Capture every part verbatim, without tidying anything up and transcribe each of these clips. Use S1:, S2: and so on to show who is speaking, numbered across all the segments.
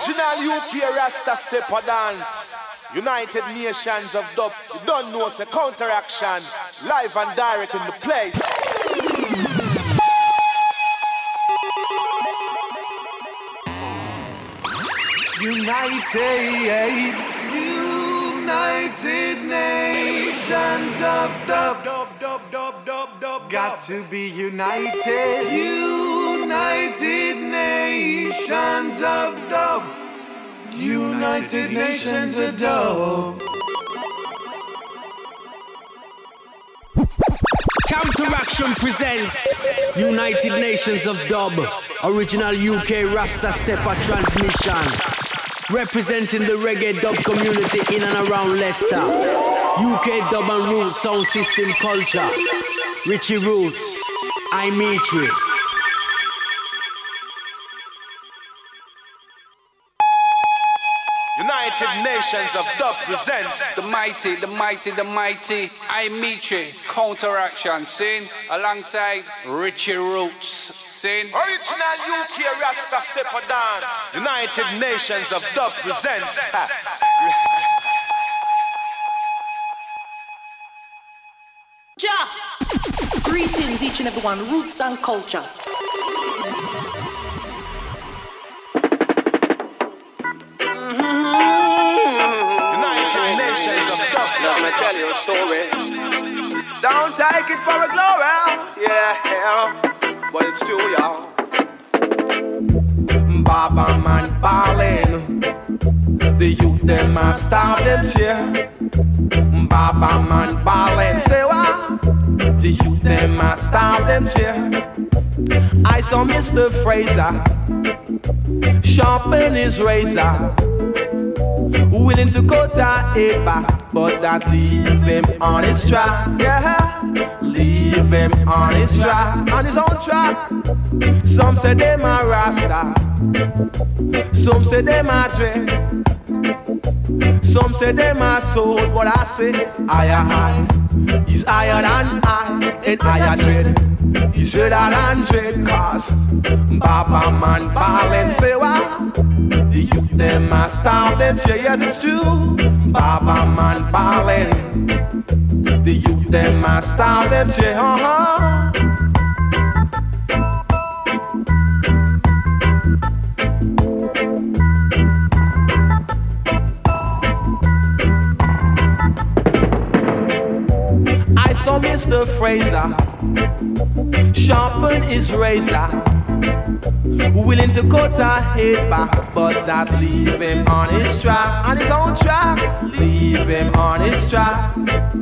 S1: Original U K Rasta stepper dance. United Nations of Dub. You don't know it's a counteraction. Live and direct in the place.
S2: United, United Nations of Dub.
S1: Dub, dub, dub, dub, dub.
S2: Got to be united. United Nations of Dub. United Nations of Dub.
S3: Counteraction presents United Nations of Dub. Original U K Rasta Stepper transmission. Representing the reggae dub community in and around Leicester. U K dub and roots sound system culture. Richie Roots, I Mitri.
S1: United Nations of Dub presents
S4: the mighty, the mighty, the mighty I Mitri counteraction, sing alongside Richie Roots, sing
S1: Original U K Rasta stepper dance. United Nations of Dub presents.
S5: Ja! Greetings each and every one, roots and culture.
S6: Let me tell you a story. Don't take it for a glory, yeah, but it's true, y'all. Baba man ballin', the youth them a starve them cheer. Baba man ballin', say what? The youth them a starve them cheer. I saw Mister Fraser sharpen his razor, willing to cut that head back, but that leave him on his track, yeah. Leave him on his track, on his own track. Some say they my Rasta, some say they my dread, some say they my soul, but I say I am high. He's higher than I, and higher dread. He's redder than dread, cause Baba man ballin', say what? The youth them a starve them cheer, yes it's true. Baba man ballin', the youth them a starve them cheer, uh-huh. I saw Mister Fraser sharpen his razor, willing to cut her head back, but that leave him on his track, on his own track. Leave him on his track.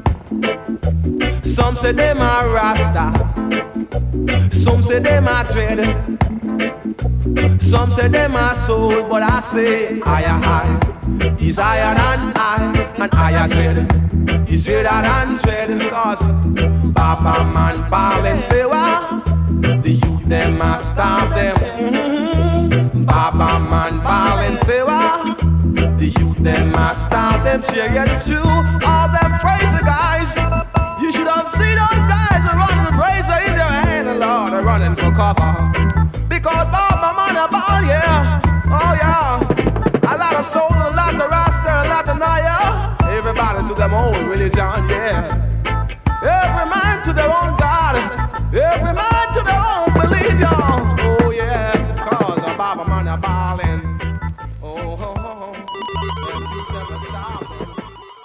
S6: Some say they my Rasta, some say they my dread, some say they my soul, but I say I am high. He's higher than I, and higher dread. He's dreader than dread, cause Baba man ballin', say what? The youth them a starve them. Mm-hmm. Baba man ballin', say what? The youth them a starve them. Cheer, yeah, it's true. All them Fraser guys, you should have seen those guys are running with razor in their hand, and Lord, they're running for cover. Because Baba man a ball, yeah. Oh yeah. A lot of soul, a lot of Rasta, a lot of Naya. Everybody to their own religion, yeah. Every man to their own God. Every man to their own belief, y'all. Oh yeah, cause a Baba man a ballin'. Oh, oh, oh, oh. Never stop.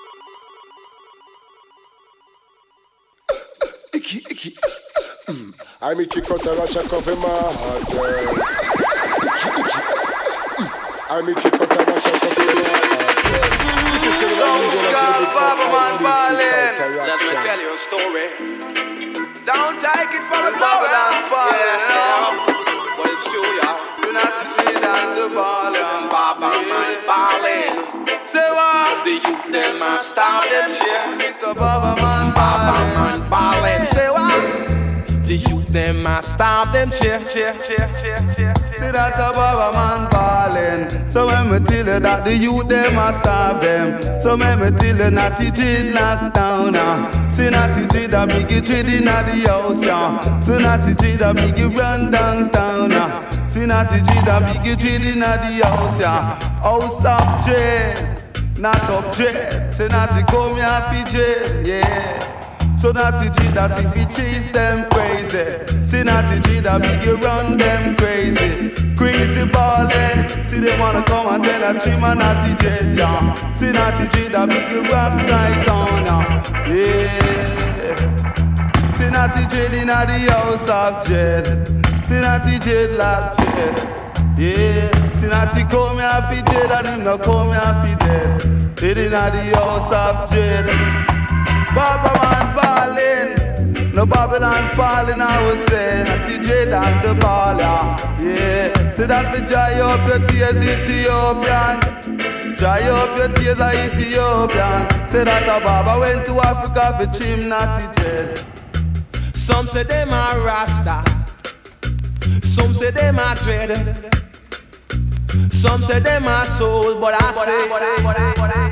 S7: Icky, icky. I'm a chick out of Russia, coffee my heart, girl. Icky, icky. I'm a chick out of Russia, coffee my heart, girl. This is just a Baba man ballin'.
S6: Let me tell you a story. Don't take it for a glory, yeah, but it's true, y'all. United and the ballin', Baba man ballin'. Say what? The youth them a starve them cheer. It's a Baba man Baba man ballin'. Say what? The youth them a starve them cheer, cheer, cheer, cheer, cheer.
S8: See that a Baba man ballin'. So when me tell you that the youth them a starve them. So when me tell you not the trade locked down now. See not the trade a biggie trade inna the house now. So not the trade a biggie run downtown now. See Natty Dread, a big dread in the house, yeah. House of dread, not of dread. Say Natty come here for dread, yeah. So Natty Dread, that if we chase them crazy. See Natty Dread, a big you run them crazy. Crazy ballin', see they wanna come and tell a trim and Natty Dread, yeah. See Natty Dread, a big you rock right down, yeah. Yeah. See Natty Dread in the house of dread. See Natty Dread like dread. Yeah. See Natty come here for dread and him no come here for dead. Dread in the house of dread. Baba man ballin', no Babylon falling, I will say. Natty Dread and the baller, yeah. Say that we dry up your tears, Ethiopian. Dry up your tears, Ethiopian. Say that a Baba went to Africa for trim Natty Dread.
S6: Some say them are Rasta, some say them are dread, some say them are soul, but I say.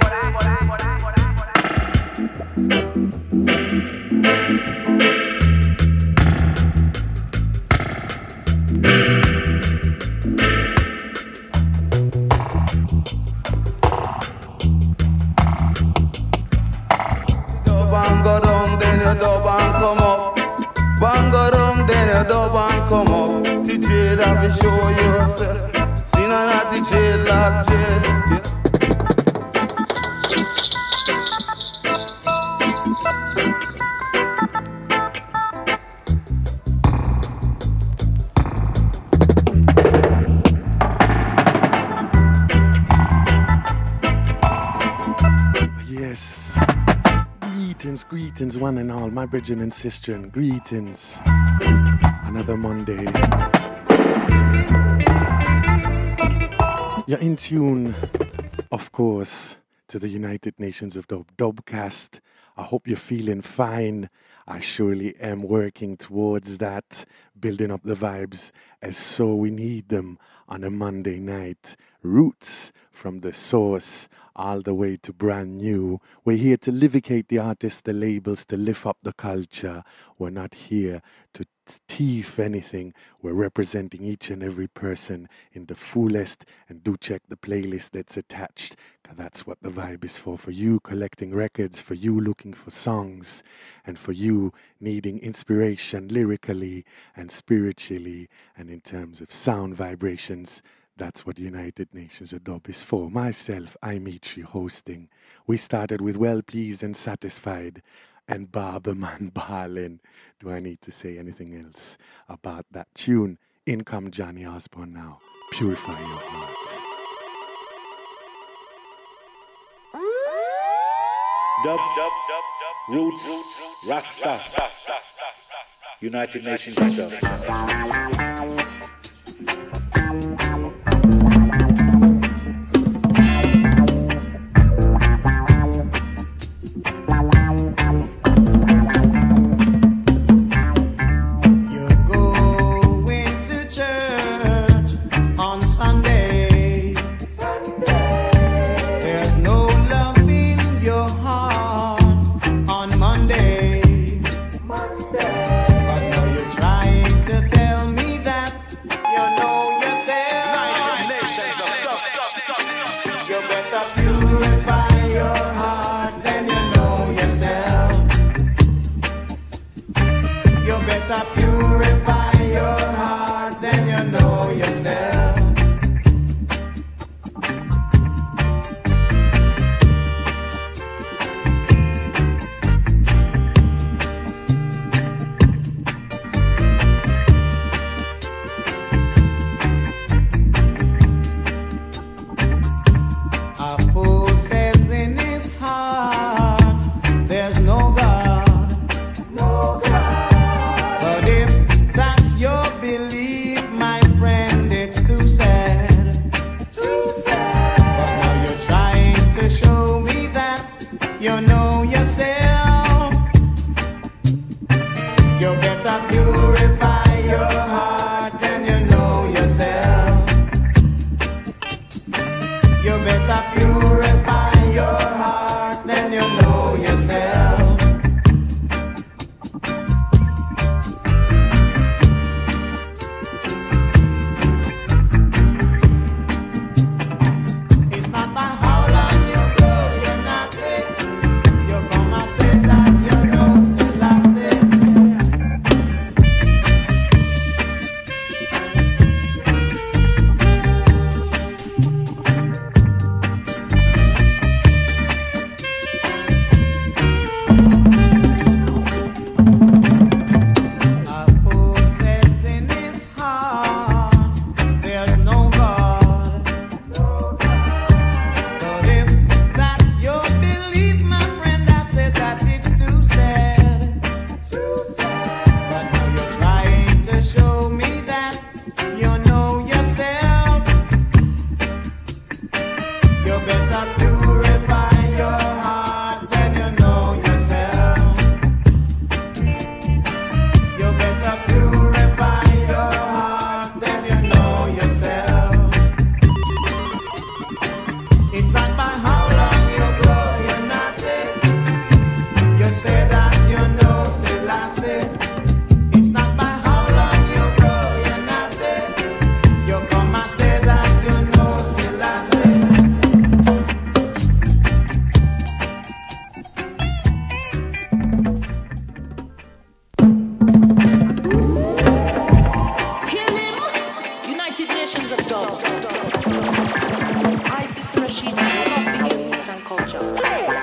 S8: Go down, then you dub and come up. Bang go down, then you dub and come up. The dread, I will show yourself. See now not the dread, like dread.
S9: Yes. Greetings, greetings, one and all, my brethren and sistren. Greetings. Another Monday. You're in tune, of course, to the United Nations of Dub, Dubcast. I hope you're feeling fine. I surely am working towards that, building up the vibes as so we need them on a Monday night. Roots from the source all the way to brand new. We're here to livicate the artists, the labels, to lift up the culture. We're not here to thief anything. We're representing each and every person in the fullest, and do check the playlist that's attached, because that's what the vibe is for. For you collecting records, for you looking for songs, and for you needing inspiration lyrically and spiritually and in terms of sound vibrations. That's what United Nations of Dub is for. Myself, I'm Mitri, hosting. We started with Well Pleased and Satisfied and Barberman Ballin'. Do I need to say anything else about that tune? In come Johnny Osborne now. Purify your heart.
S10: Dub, dub, dub, dub. Roots, Roots Rasta. Rasta. United Nations of Dub.
S2: But now you're trying to tell me that you know yourself.
S5: United Nations of Dub. I, Sister Rashid, love the roots and culture.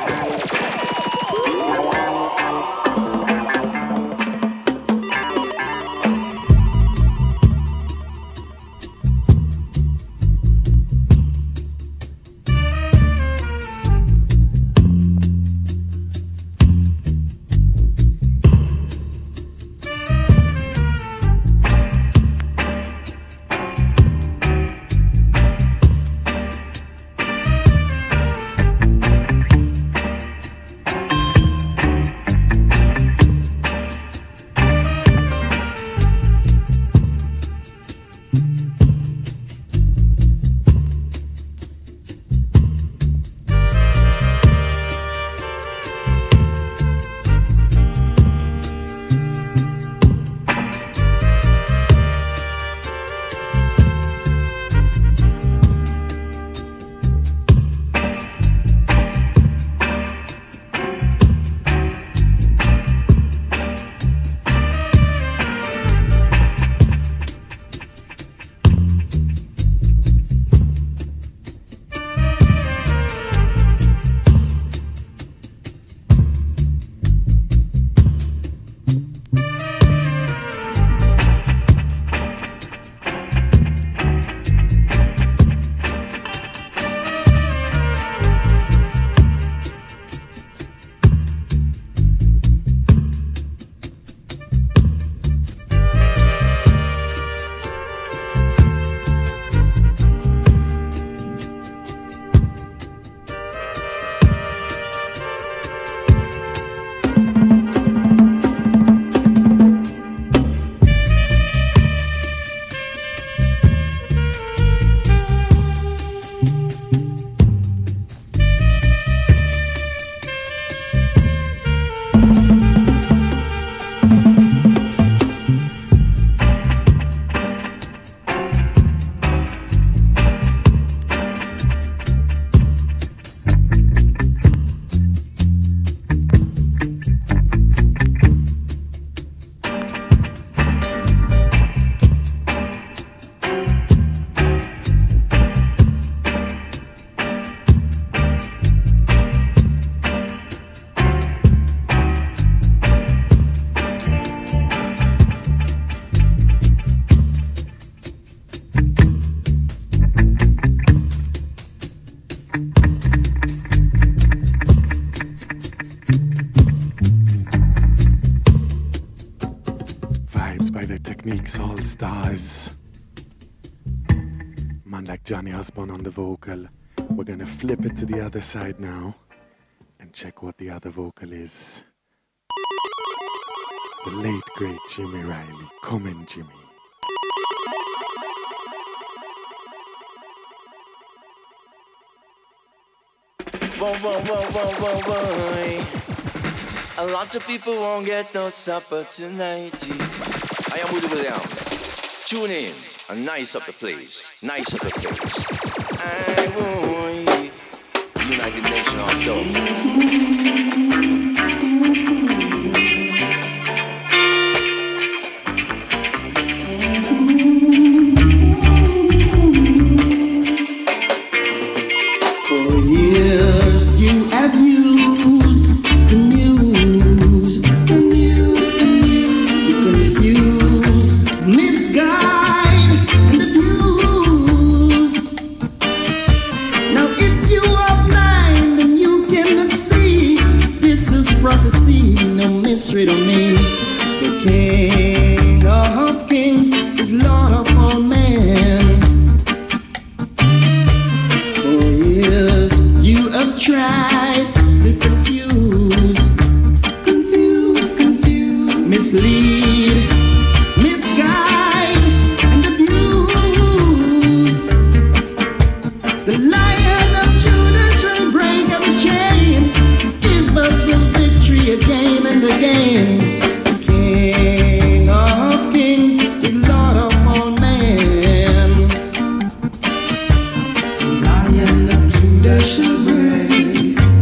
S9: Johnny Osborne on the vocal. We're gonna flip it to the other side now and check what the other vocal is. The late great Jimmy Riley. Come in, Jimmy.
S11: Whoa, whoa, whoa, whoa, whoa, whoa. A lot of people won't get no supper tonight. I am Woody Williams. Tune in and nice up the place, nice up the face. I want United Nations of Dub.
S12: For years you have used the news, the news, the news to confuse, misguide, and abuse. Now if you are blind and you cannot see, this is prophecy, no mystery to me. The King of Kings is Lord of all men. For years you have tried to confuse, confuse, confuse, mislead, misguide, and abuse. The Lion of Judah shall break every chain, give us the victory again and again. The King of Kings is Lord of all men. The Lion of Judah shall break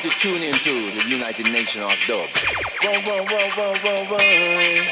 S11: to tune into the United Nations of Dub. Whoa, whoa, whoa, whoa, whoa, whoa.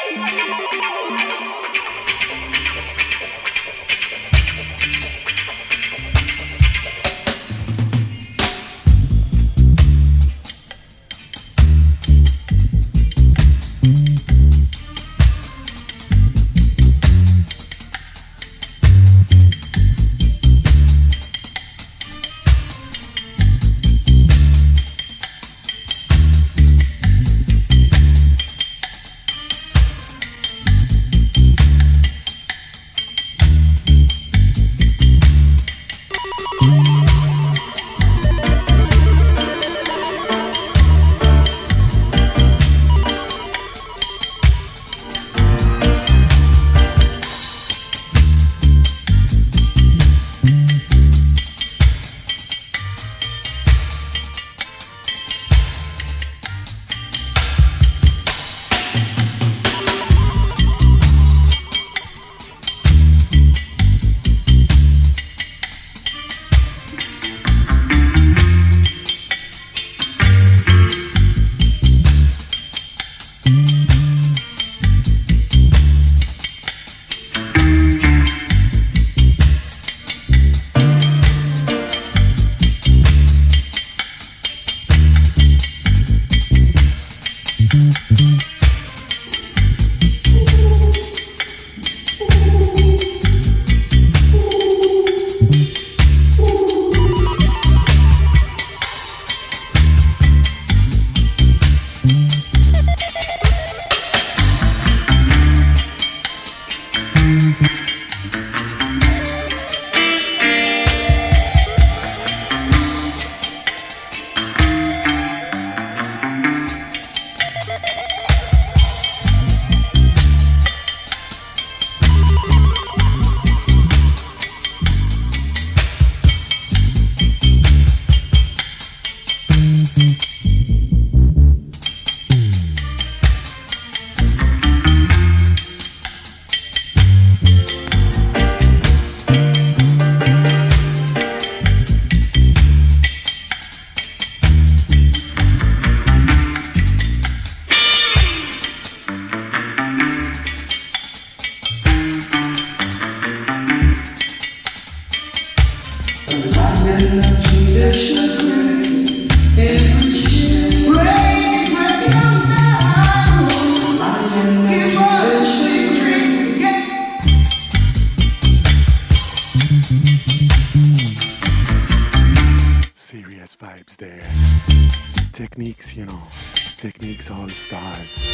S9: Techniques, you know, Techniques All Stars.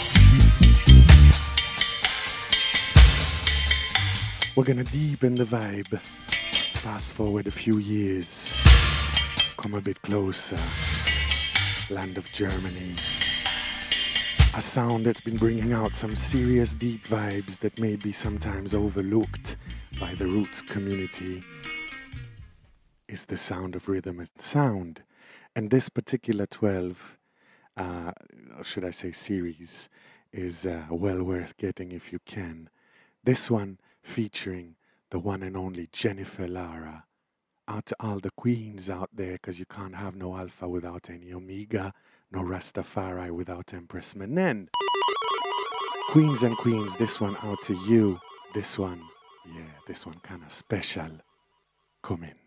S9: We're gonna deepen the vibe. Fast forward a few years. Come a bit closer. Land of Germany. A sound that's been bringing out some serious deep vibes that may be sometimes overlooked by the roots community. Is the sound of rhythm and sound. And this particular twelve, uh, or should I say series, is uh, well worth getting if you can. This one featuring the one and only Jennifer Lara. Out to all the queens out there, because you can't have no Alpha without any Omega, no Rastafari without Empress Menen. Queens and queens, this one out to you. This one, yeah, this one kind of special. Come in.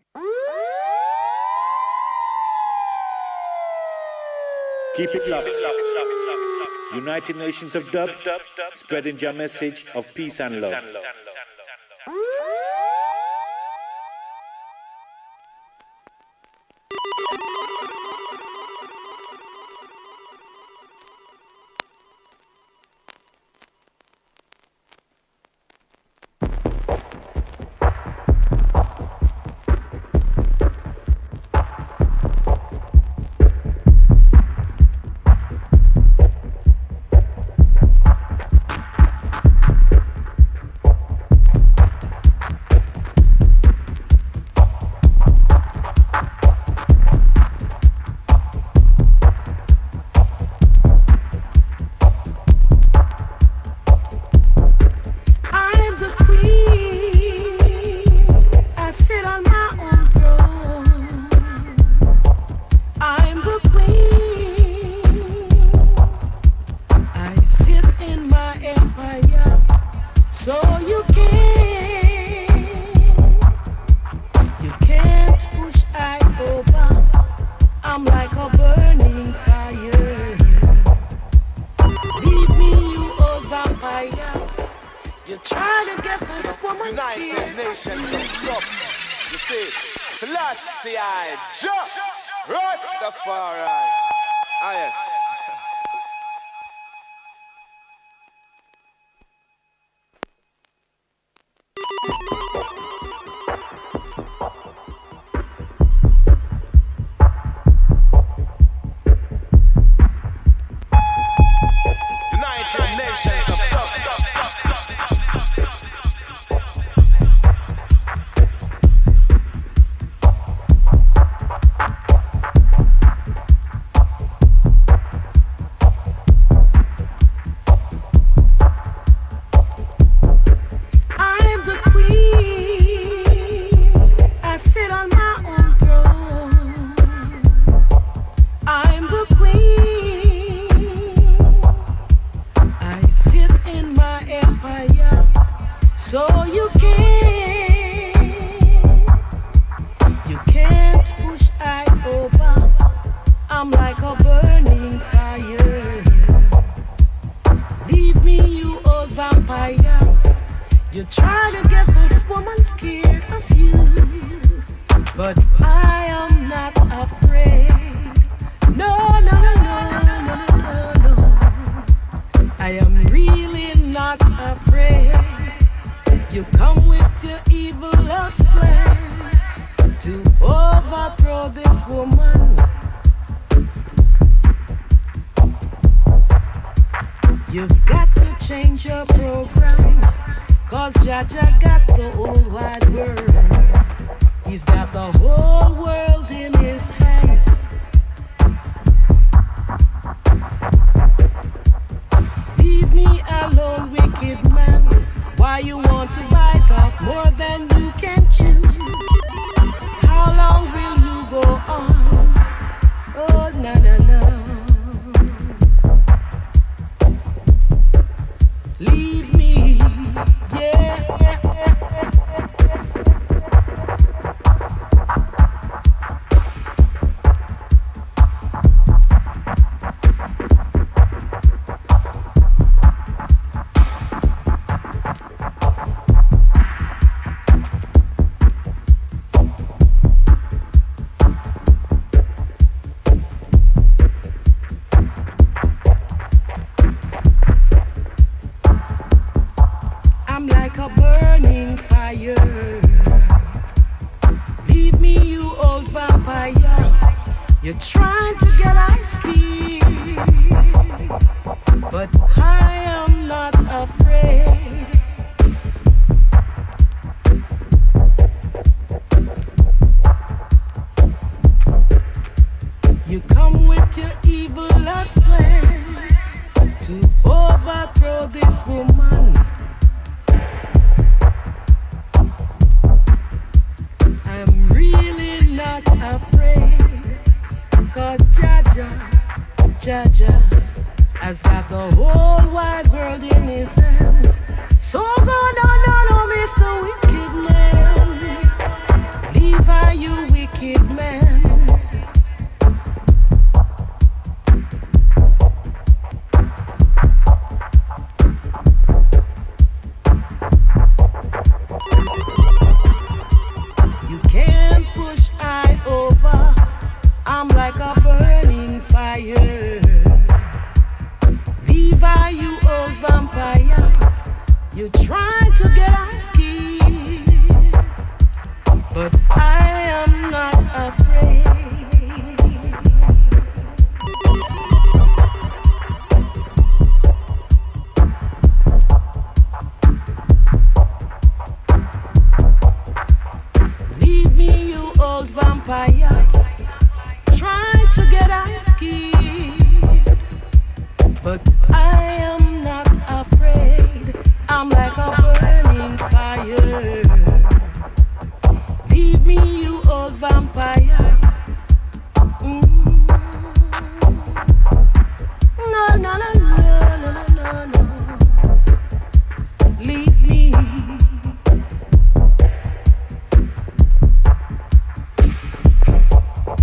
S10: Keep it locked. United Nations of Dub, spreading your message of peace and love.
S1: United Nations of Dub. You see, Selassie I, Jah, Rastafari. Ah yes.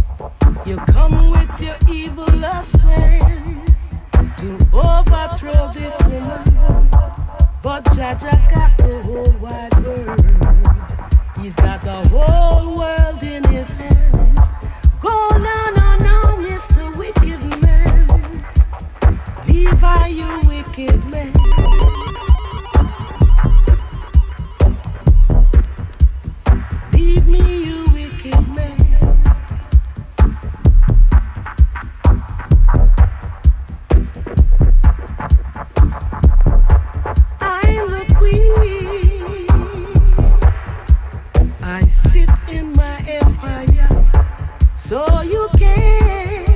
S13: You come with your evil lust plans to overthrow He's got the whole world in his hands. Go now, now, now, Mister Wicked Man. Levi, you wicked man. Leave me, you wicked man. I'm the queen. I sit in my empire, so you can,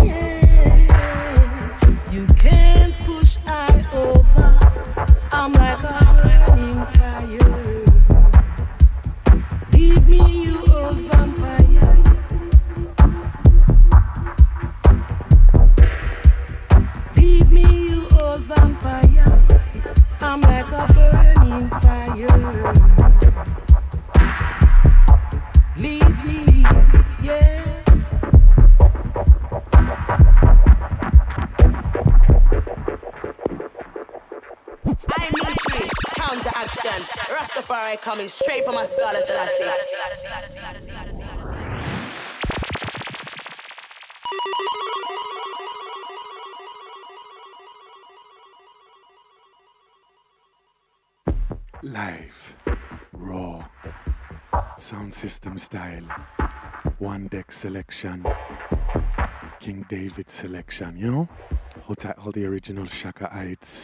S13: you can't push I over. I'm like a burning fire. Leave me, you old vampire. Leave me, you old vampire. I'm like a burning fire. Leave me, yeah.
S14: I'm Mitri, counteraction. Rastafari coming straight from my scholars that I see.
S9: Live, raw, sound system style, one deck selection, King David selection, you know? How tight all the original Shakaites,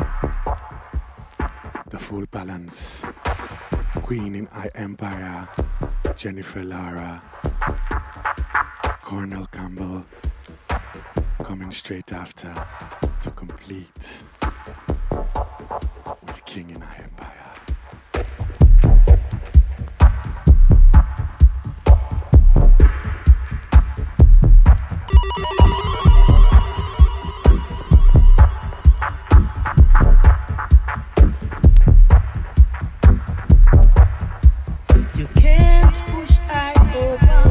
S9: the full balance, Queen in I Empire, Jennifer Lara, Cornell Campbell, coming straight after to complete with King in I Empire.
S13: You can't push I over.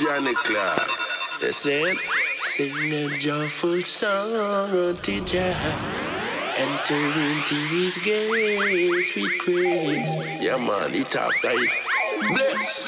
S15: Johnny Clark. You see it? Sing a joyful song unto Jah. Enter into his gates with praise. Yeah, man, it after it. Bless.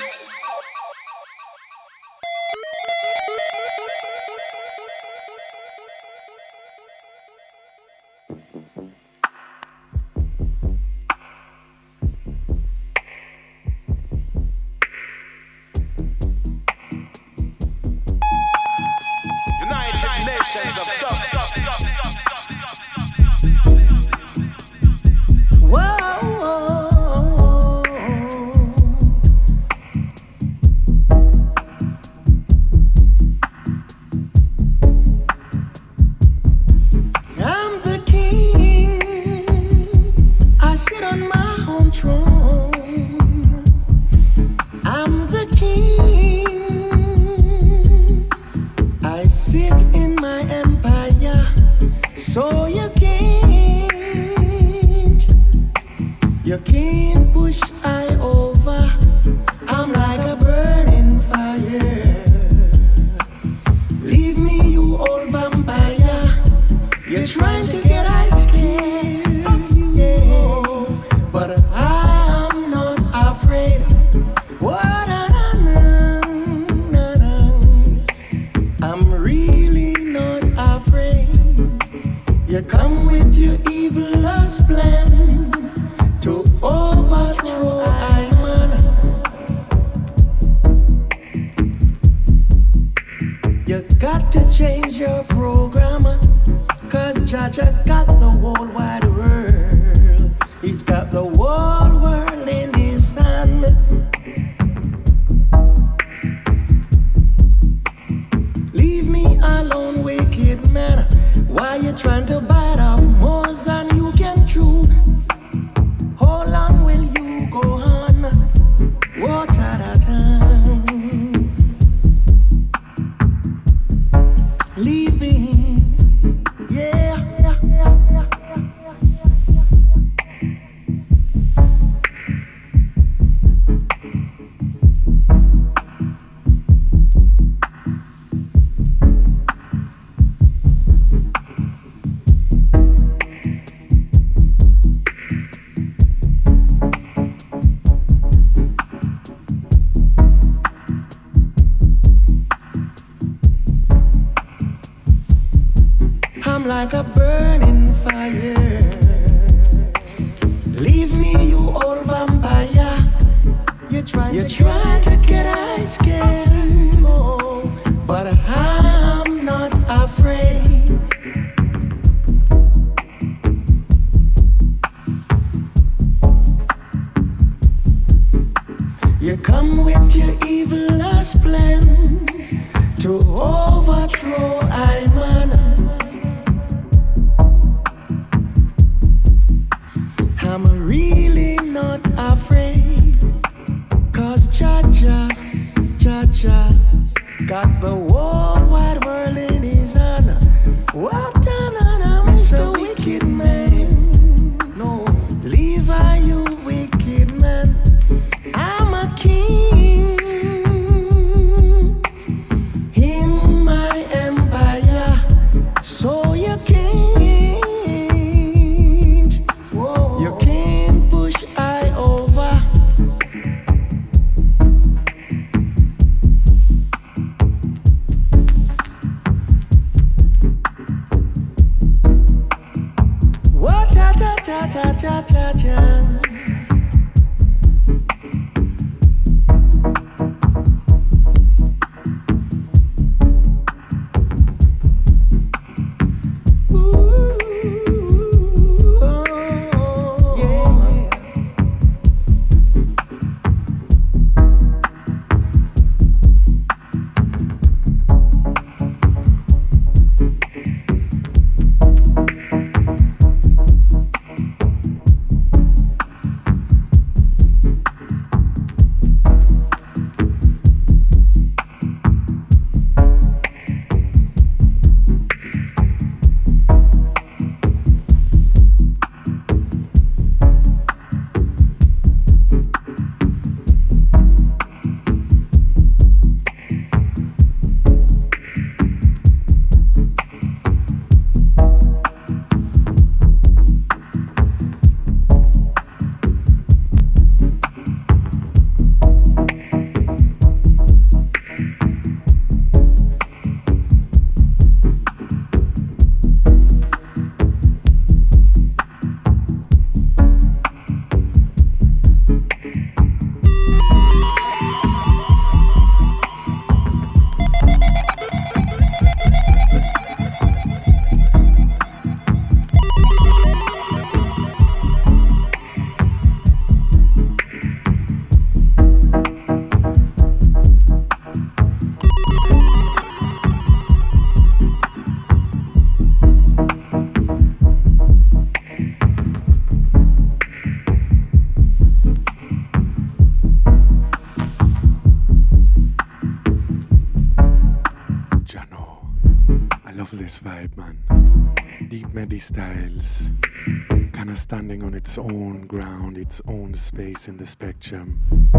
S9: love this vibe, man. Deep Medi styles, kind of standing on its own ground, its own space in the spectrum.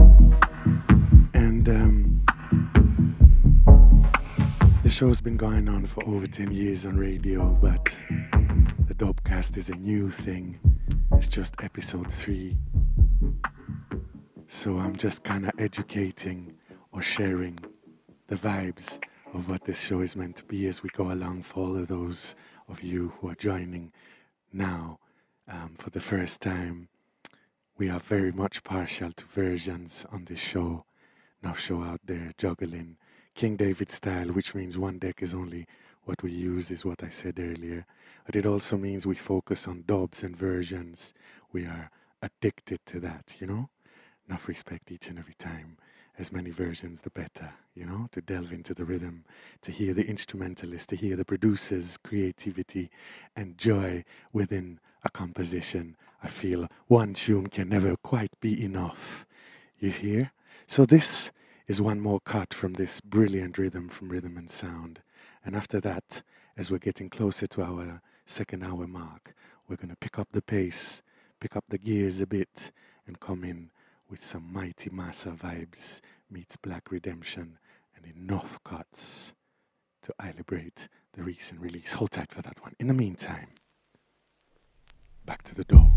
S9: And um, the show's been going on for over ten years on radio, but the Dubcast is a new thing. It's just episode three. So I'm just kind of educating or sharing the vibes of what this show is meant to be as we go along for all of those of you who are joining now um, for the first time. We are very much partial to versions on this show. Enough show out there juggling King David style, which means one deck is only what we use, is what I said earlier. But it also means we focus on dubs and versions. We are addicted to that, you know? Enough respect each and every time. As many versions, the better, you know, to delve into the rhythm, to hear the instrumentalist, to hear the producer's creativity and joy within a composition. I feel one tune can never quite be enough. You hear? So this is one more cut from this brilliant rhythm from Rhythm and Sound. And after that, as we're getting closer to our second hour mark, we're going to pick up the pace, pick up the gears a bit, and come in with some Mighty Massa vibes meets Black Redemption and enough cuts to celebrate the recent release. Hold tight for that one. In the meantime, back to the dub.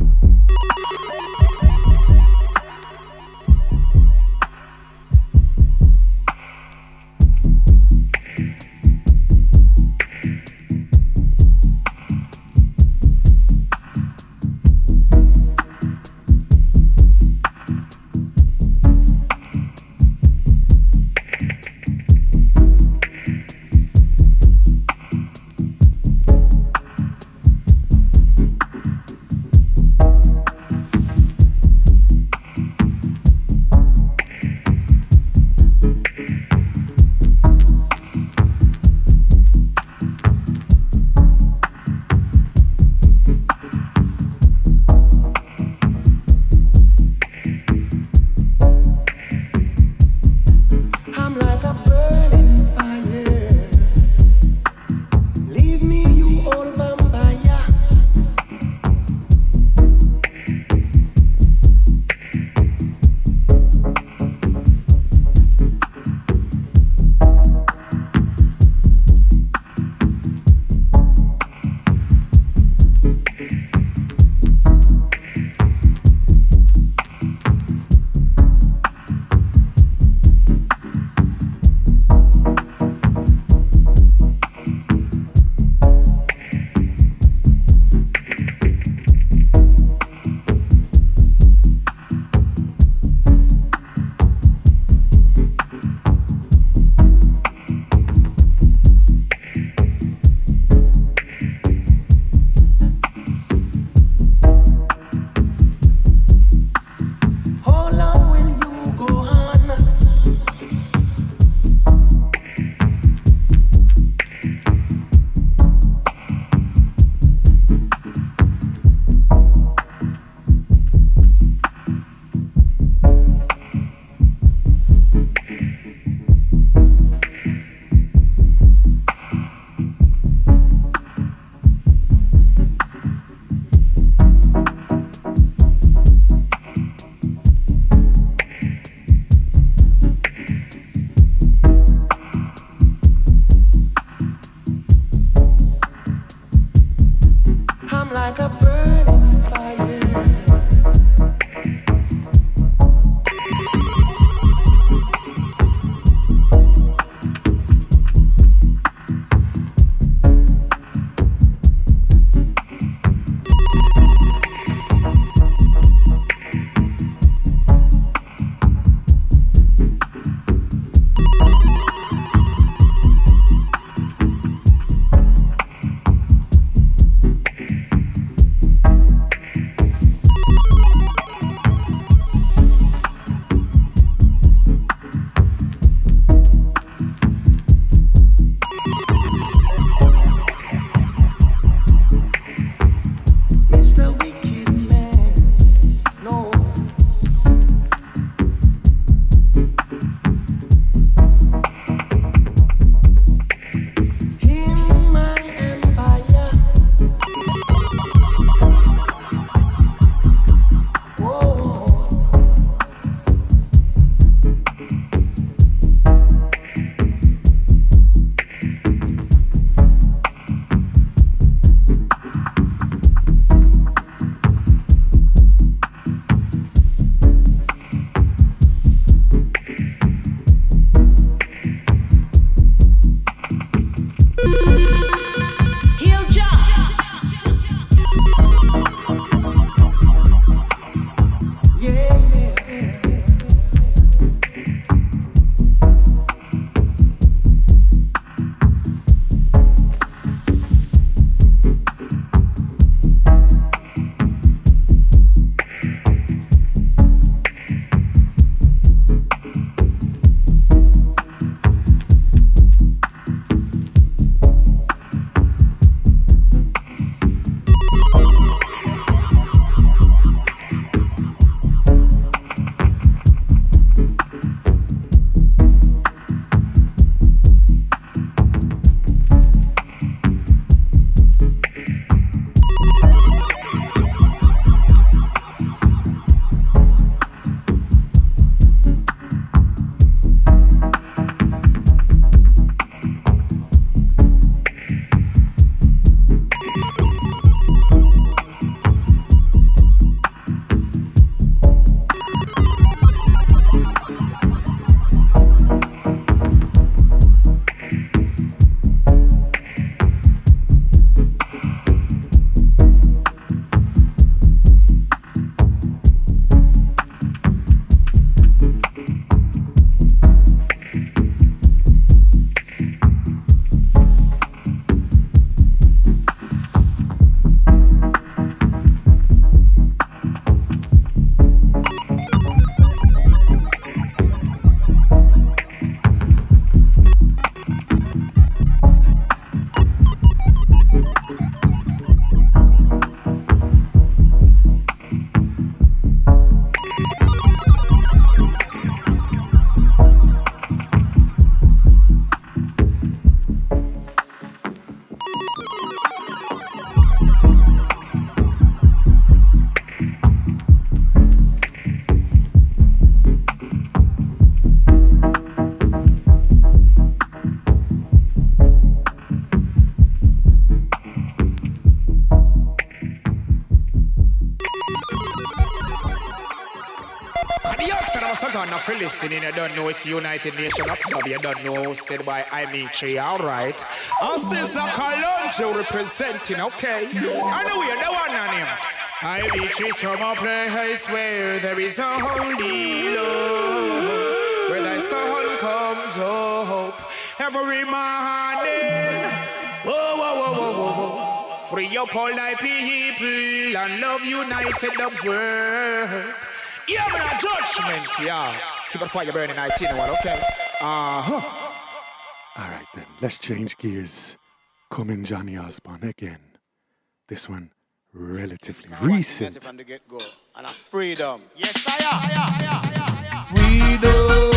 S16: son of Philistine, you don't know it's the United Nations of Dub, you don't know, hosted by Imetri, alright. And Sister Kalonji representing, okay. I know you're the one on him. Imetri from a place where there is only love, where thy son comes hope every morning. Whoa, whoa, whoa, whoa, whoa, whoa. Free up all thy people and love United Dub's work. Yeah, man, a judgment, yeah. Keep the fire burning nineteen, well, okay? Uh-huh.
S9: All right, then. Let's change gears. Coming Johnny Osborne again. This one, relatively recent.
S17: From the get-go. And a freedom. Yes, I am.
S8: Freedom.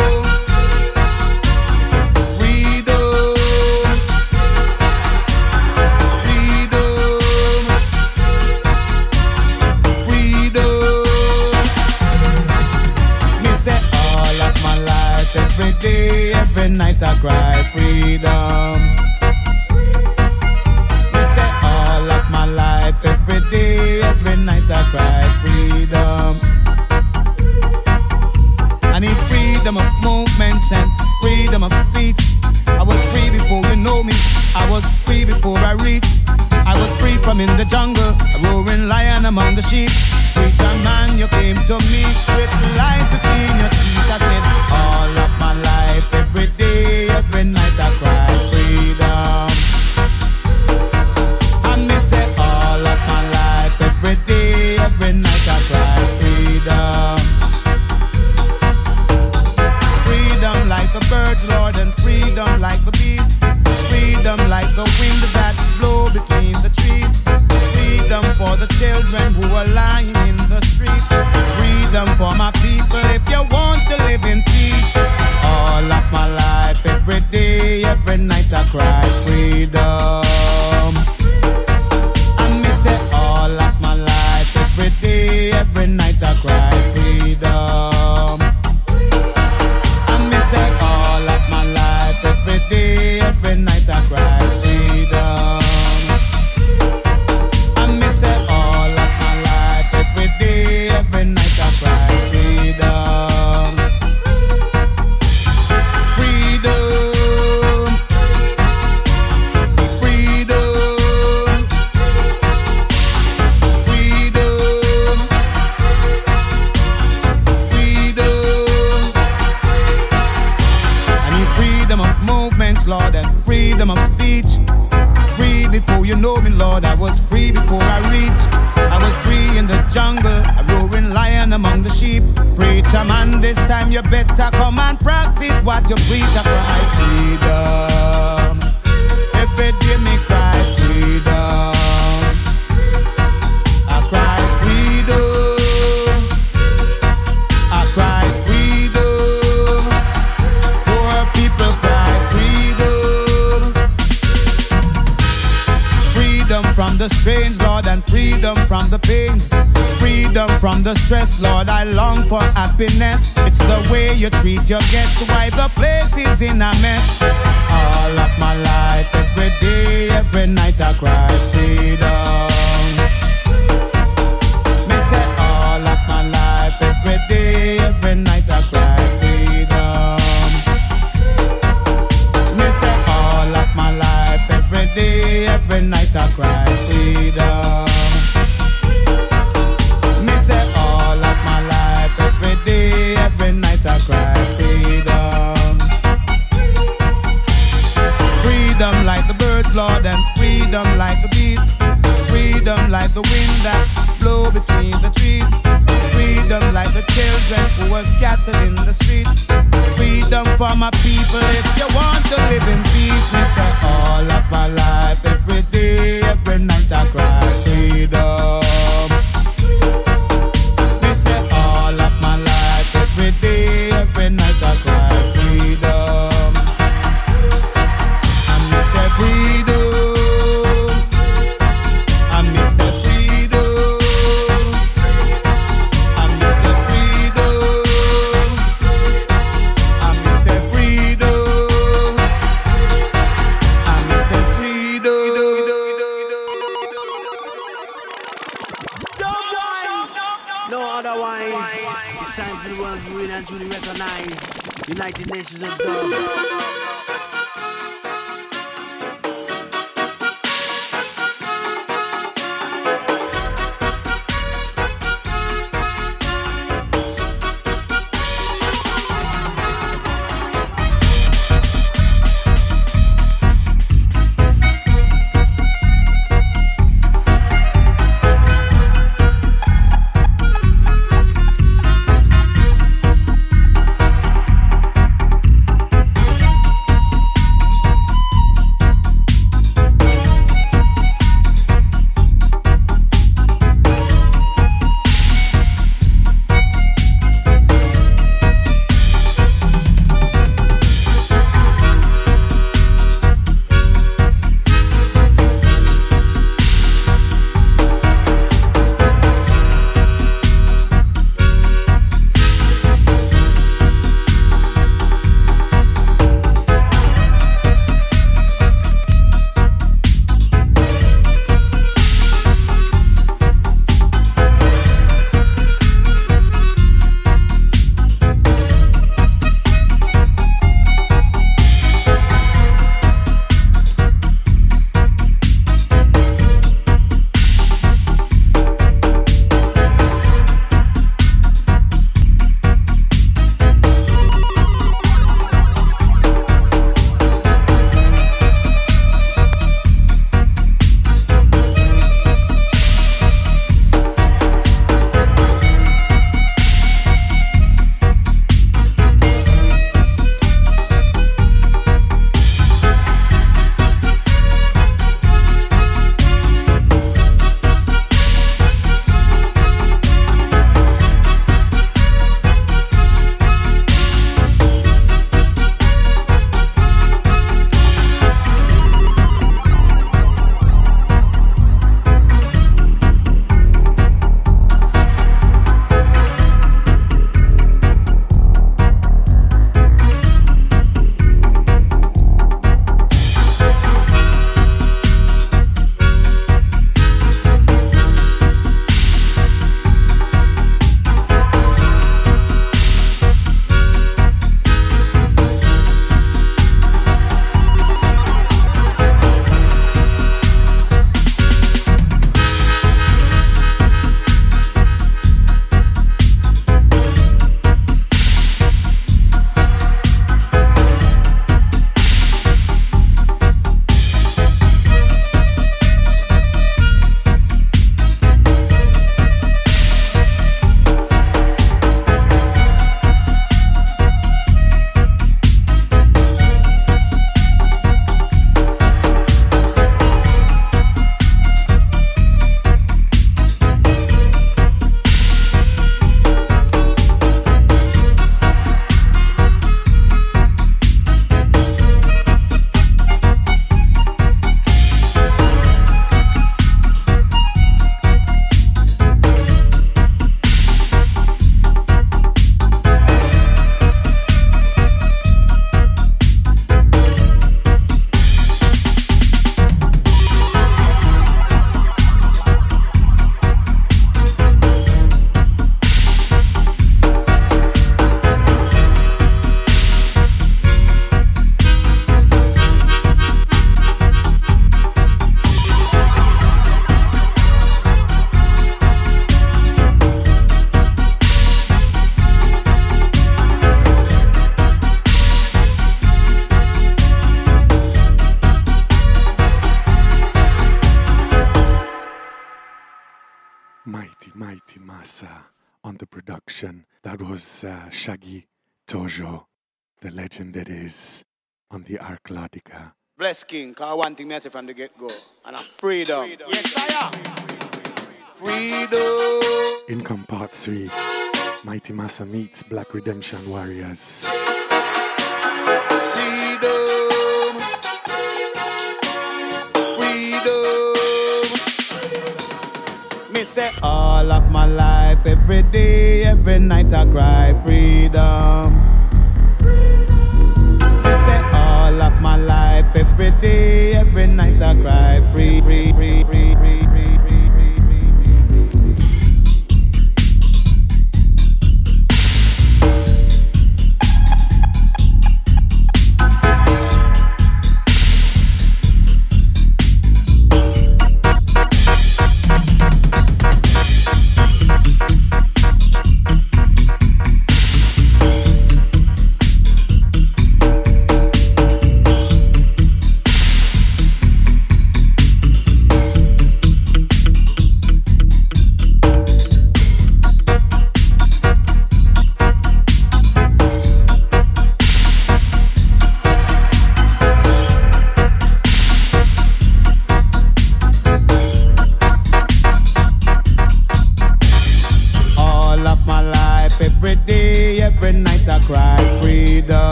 S8: Every day, every night I cry freedom. We say all of my life, every day, every night I cry freedom. I need freedom of movements and freedom of speech. I was free before you know me. I was free before I reach. I was free from in the jungle, a roaring lion among the sheep. Preacher man, you came to me with life between your teeth. I said all of my life, every day, every night I cry freedom. And me say all of my life, every day, every night I cry freedom. Freedom like the birds, Lord, and freedom like the bees. Freedom like the wind that blow between the trees. Freedom for the children who are lying in the streets. Freedom for my people if you want to live in peace. All of my life, every day, every night I cry freedom. And me say all of my life, every day, every night I cry freedom. And me say all of my life, every day, every night I cry freedom. And me say all of my life, every day, every night I cry freedom. Freedom. Freedom. Freedom. Freedom. I need freedom of movements, Lord, and freedom of speech. Free before you know me, Lord. I was free before I reach. I was free in the jungle, a roaring lion among the sheep. Preacher man, this time you better come and practice what you preach. I cry freedom. Every day me cry freedom. I cry freedom. I cry freedom. Poor people cry freedom. Freedom from the strange, Lord, and freedom from the pain. Freedom from the stress, Lord, I long for happiness. It's the way you treat your guests, why the place is in a mess. All of my life, every day, every night I cry freedom. Me say all of my life, every day, every night I cry freedom. Me say all of my life, every day, every night I cry freedom. Me say all of my life, every day, every night I cry freedom. Freedom like the birds, Lord, and freedom like the bees. Freedom like the wind that blow between the trees. Freedom like the children who are scattered in the streets. Freedom for my people if you want to live in peace. Me say all of my life, every day, every night I cry freedom. Me say all of my life, every day, every night I cry freedom. And me say freedom. And me say freedom. And me say freedom. And me say freedom. And me say freedom.
S3: ones we really and truly recognize. United Nations of Dub.
S9: Mighty Massa on the production. That was uh, Shaggy Tojo, the legend that is on the Arclodica.
S17: Bless King, cause one thing me I say from the get-go, and a freedom. freedom. Yes, I am. Freedom.
S9: Income Part three, Mighty Massa meets Black Redemption Warriors.
S17: Freedom. Freedom. Me say all of my life, every day, every night I cry freedom. All of my life, every day, every night I cry free, free, free, free, free, free, free, free, free.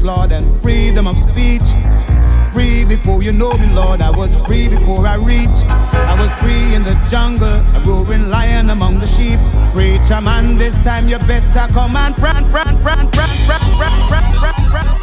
S18: Lord, and freedom of speech. Free before you know me, Lord. I was free before I reached. I was free in the jungle, a roaring lion among the sheep. Preacher man, this time you better come and brand, brand, brand, brand, brand, brand, brand, brand, brand.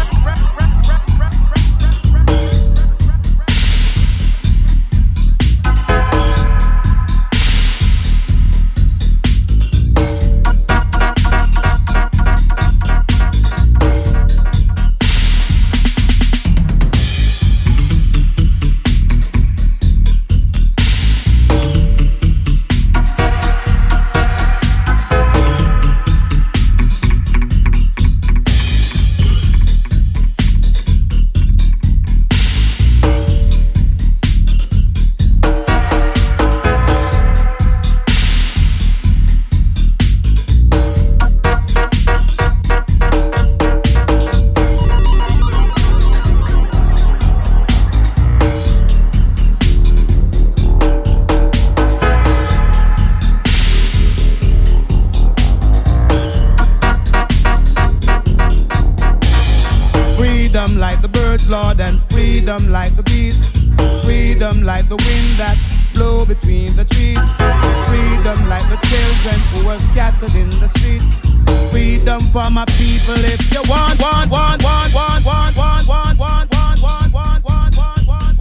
S18: Lord, and freedom like the beast, freedom like the wind that blow between the trees, freedom like the children who were scattered in the streets, freedom for my people. If you want, want, want, want, want, want, want, want, want, want, want, want, want, want, want, want.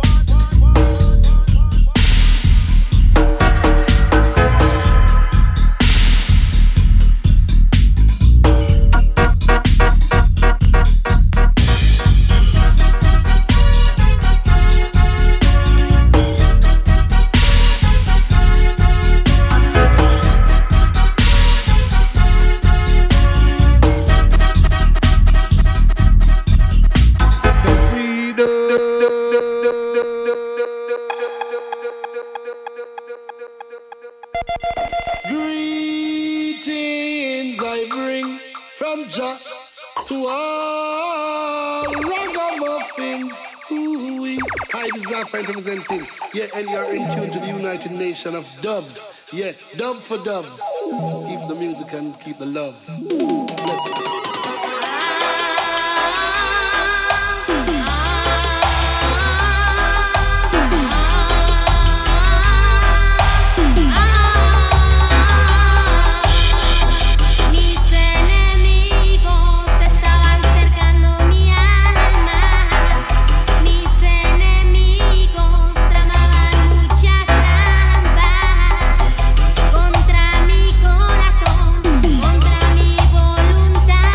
S19: Representing, yeah, and you're in tune to the United Nation of Dubs. Yeah, dub for dubs. Keep the music and keep the love. Bless you.
S20: Contra mi corazón, contra mi voluntad.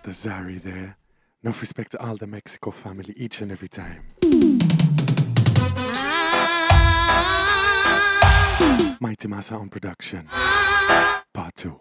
S9: Master Zari there. Enough respect to all the Mexico family each and every time. Mighty Massa on production. Part two.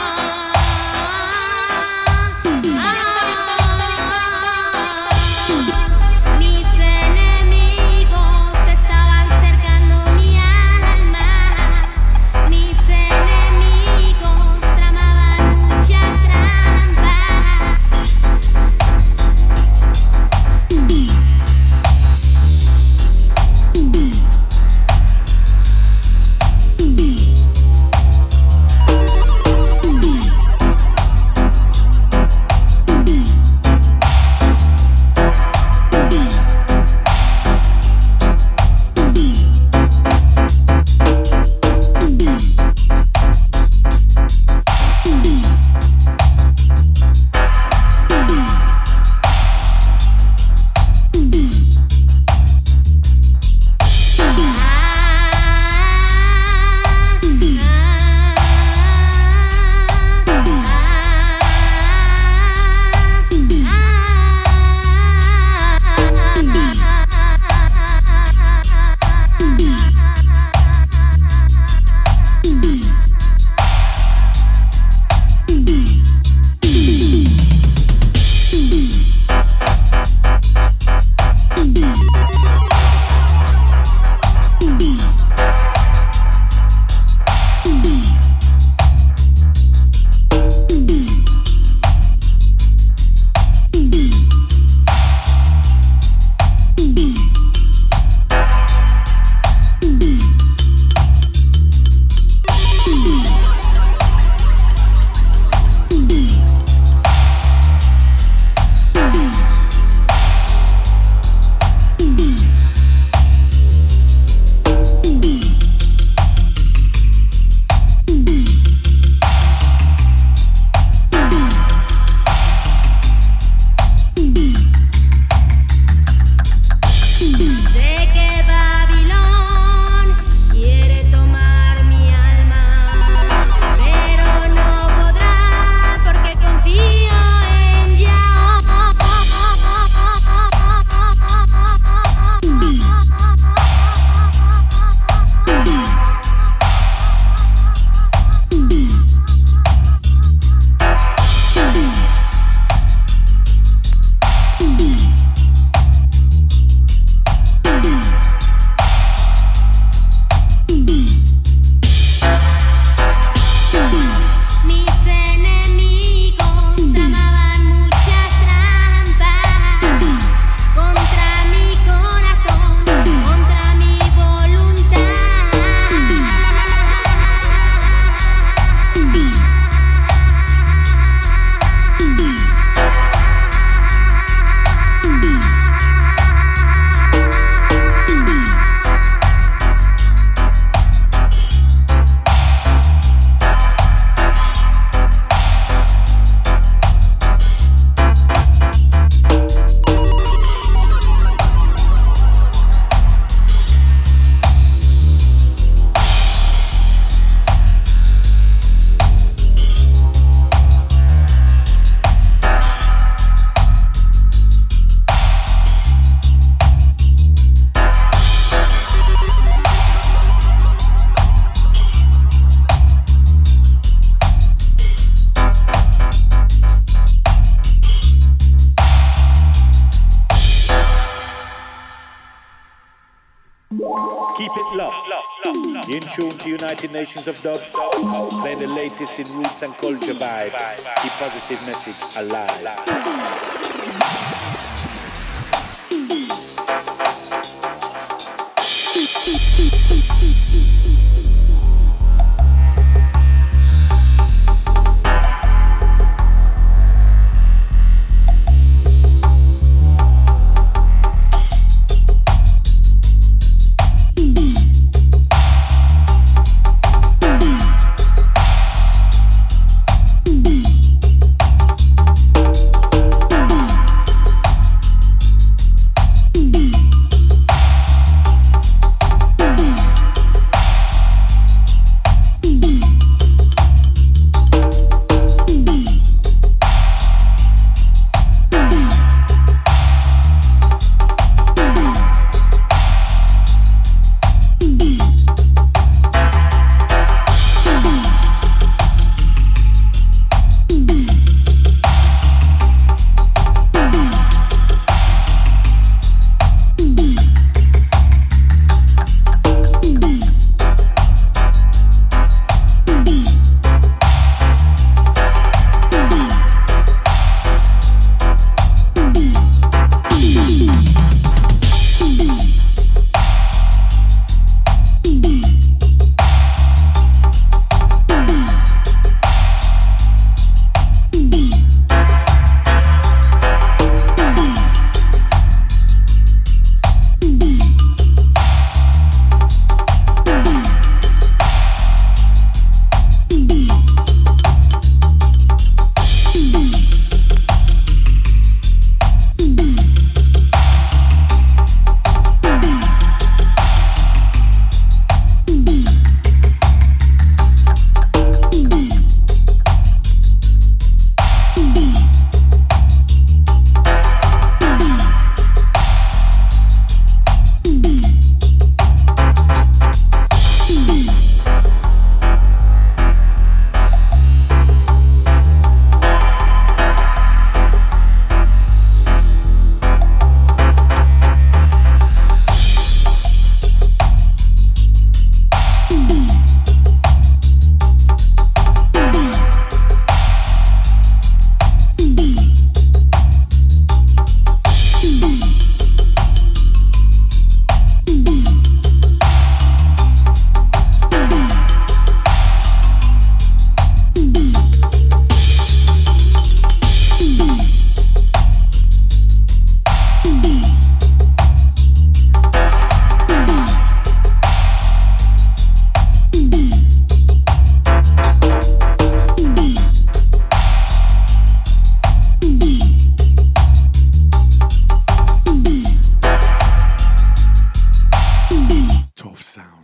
S10: Keep it locked. In tune to United Nations of Dub. Playing the latest in roots and culture vibe. Keep positive message alive.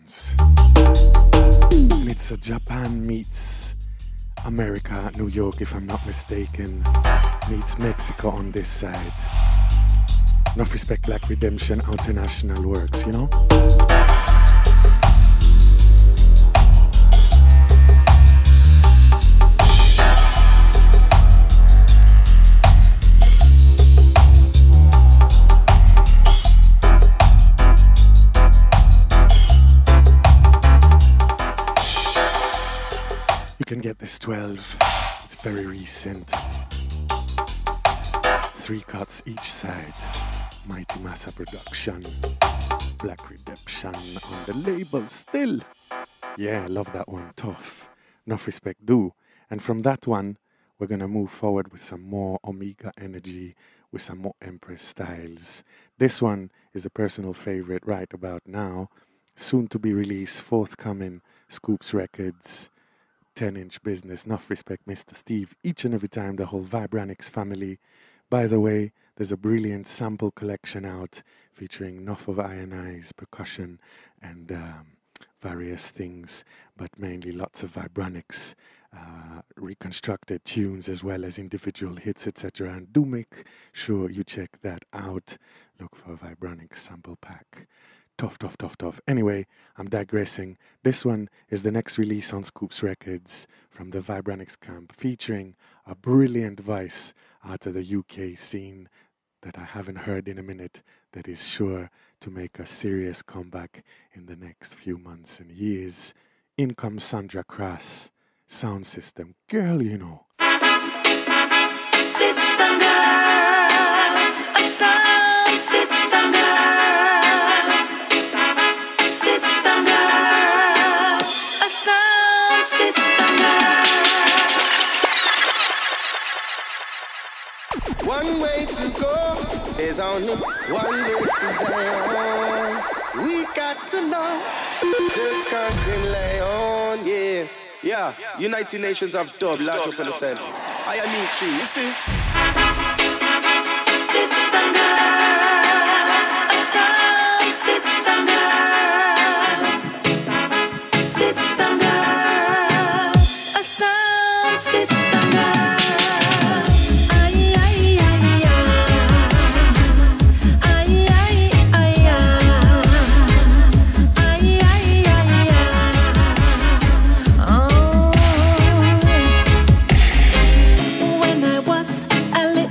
S9: sounds. And it's a Japan meets America, New York, if I'm not mistaken, meets Mexico on this side. Enough Respect, Black Redemption, International Works, you know? You can get this twelve, it's very recent. Three cuts each side. Mighty Massa production. Black Redemption on the label still. Yeah, love that one, tough. Enough Respect do. And from that one, we're gonna move forward with some more Omega energy, with some more Empress styles. This one is a personal favorite right about now. Soon to be released, forthcoming, Scoops Records. ten inch business, enough respect, Mister Steve, each and every time, the whole Vibranix family. By the way, there's a brilliant sample collection out featuring enough of I and I's percussion and um, various things, but mainly lots of Vibranix uh, reconstructed tunes as well as individual hits, et cetera. And do make sure you check that out. Look for Vibranix sample pack. Tough, tough, tough, tough. Anyway, I'm digressing. This one is the next release on Scoops Records from the Vibranix camp, featuring a brilliant voice out of the U K scene that I haven't heard in a minute, that is sure to make a serious comeback in the next few months and years. In comes Sandra Crass, Sound System. Girl, you know.
S12: System girl, a sound system girl. System girl, a sound system girl.
S20: One way to go, there's only one way to Zion. We got to know the conquering lion, yeah. Yeah, United Nations of Dub, large up in the center. I am in tree, you see?
S12: System girl, a sound system girl. System girl, a sound system girl. Ay, ay, ay, ay. Ay, ay, ay, ay. Ay, ay, ay, ay. Oh. When I was a little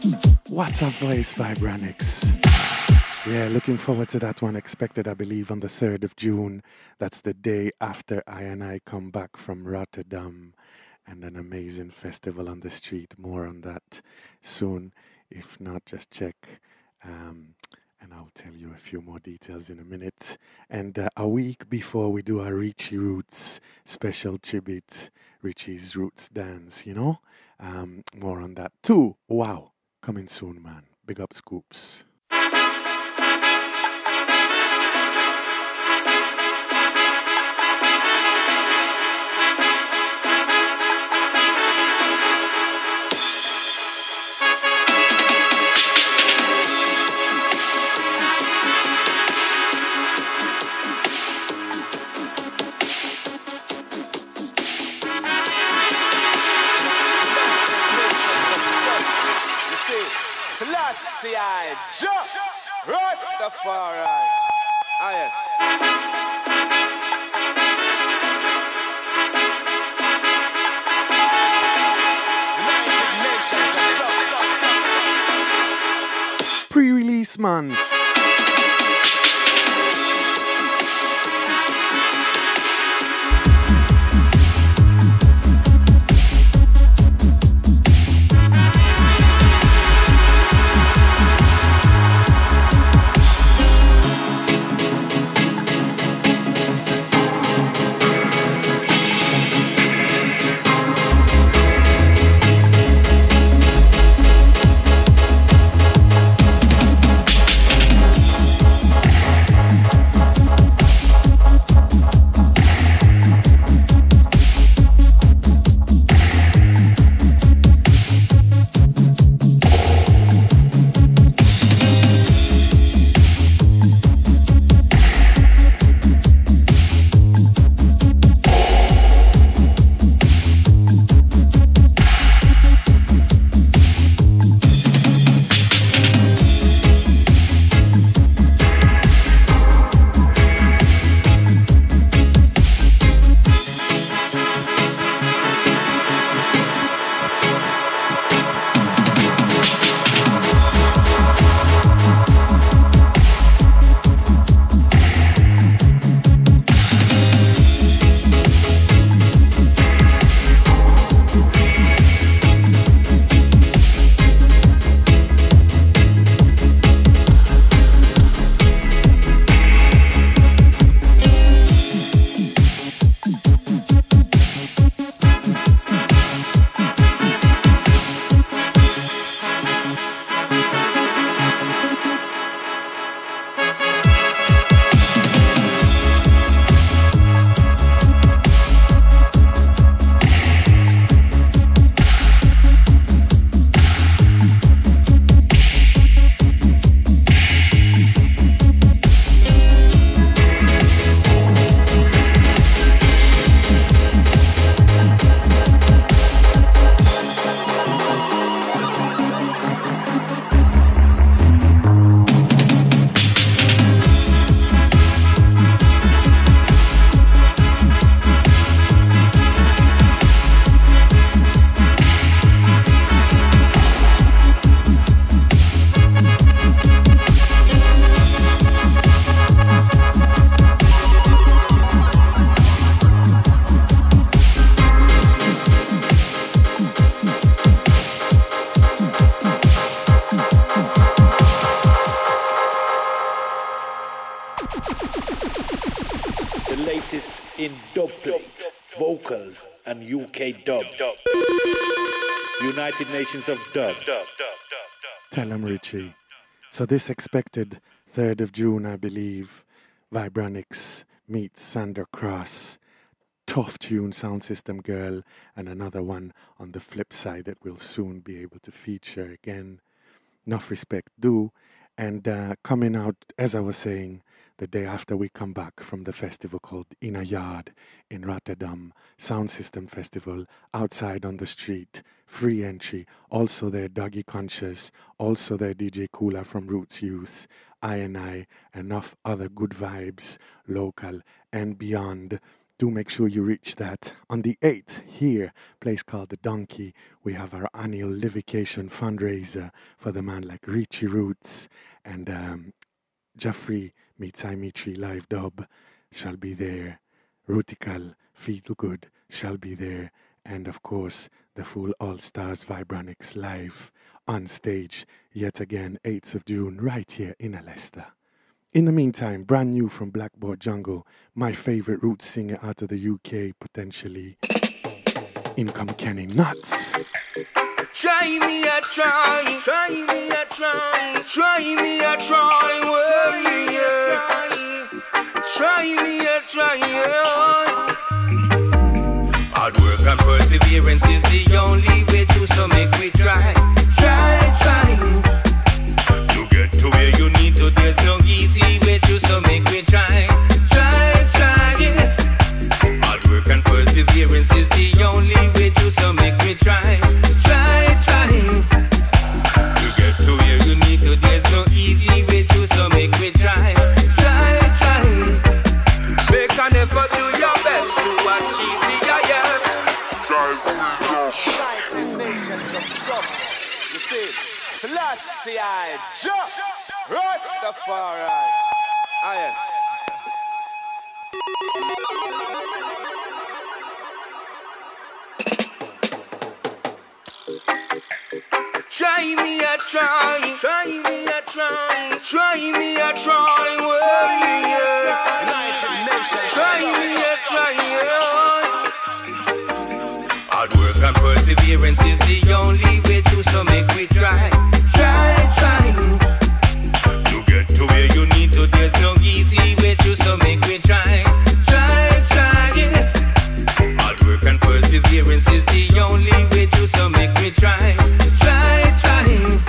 S9: What a voice, Vibranix. Yeah, looking forward to that one. Expected, I believe, on the third of June. That's the day after I and I come back from Rotterdam. And an amazing festival on the street. More on that soon. If not, just check. Um, and I'll tell you a few more details in a minute. And uh, a week before we do our Richie Roots special tribute, Richie's Roots Dance, you know? Um, more on that too. Wow. Coming soon, man. Big up Scoops.
S1: Selassie I jump Rastafari. Ah yes.
S9: United Nations of pre-release, man.
S10: in dubplate, vocals, and U K dub. United Nations of Dub.
S9: Tell him, Richie. So this expected third of June, I believe, Vibranix meets Sander Cross. Tough tune, Sound System Girl, and another one on the flip side that we'll soon be able to feature again. Enough respect due. And uh, coming out, as I was saying, the day after we come back from the festival called In a Yard in Rotterdam, Sound System Festival, outside on the street, free entry, also there Doggy Conscious, also there D J Cooler from Roots Youth, I and I, enough other good vibes, local and beyond, do make sure you reach that. On the eighth, here, place called The Donkey, we have our annual Livication fundraiser for the man like Richie Roots and um, Jeffrey meets I Mitri live dub shall be there. Rutical, Feel Good shall be there. And of course, the full All Stars Vibronix live on stage yet again, eighth of June, right here in Leicester. In the meantime, brand new from Blackboard Jungle, my favorite roots singer out of the U K, potentially. In come Kenny Nuts.
S20: Try me a try, try me a try, try me a try, well, yeah. Try me a try, yeah. Hard work and perseverance is the only way to, so make we try, try, try. To get to where you need to, there's no easy way to, so make we try, try, try, yeah. Hard work and perseverance is the only way to, so make we try, try, try. To get to where you need to, there's no easy way to, so make we try, try, try. Make an effort, do your best to achieve the highest. Strive with us.
S1: United Nations of Dub. You see, Selassie, Jah, Rastafari. Ah, yes.
S20: Try me a try, try me a try, try me a try, well, yeah.
S1: United Nations.
S20: Try me a try, yeah. Hard work and perseverance is the only way to, so make we try, try, try. To get to where you need to, there's no easy way to, so make we try, try, try, yeah. Hard work and perseverance is the only way to, so make we try, try, try.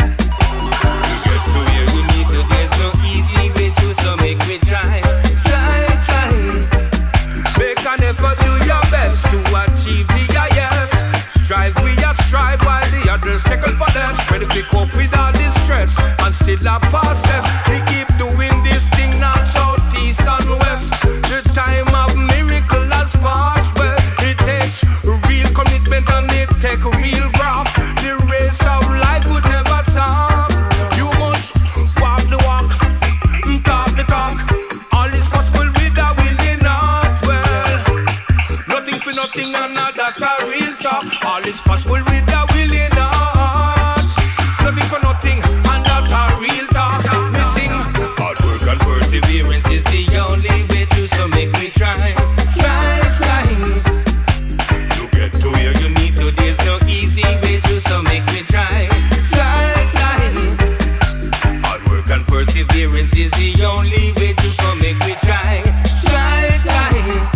S20: To get to where you need to, there's no easy way to, so make we try, try, try. Make an effort, do your best to achieve the highest. Strive, we a strive while the others second for less. Ready to cope with all this stress and still a past test. We keep doing this thing not south, east and west. The time of miracle has passed. Well, it takes real commitment and it take real graft. The race of life would never stop. You must walk the walk, talk the talk. All is possible with a willing heart. Well, nothing for nothing and not that a real talk. All is possible with a willing heart. Nothing for nothing and not a real talk. Missing hard work and perseverance is the only way to, so make me try, try, try. To get to where you need to, there's no easy way to, so make me try, try, try. Hard work and perseverance is the only way to, so make me try, try, try.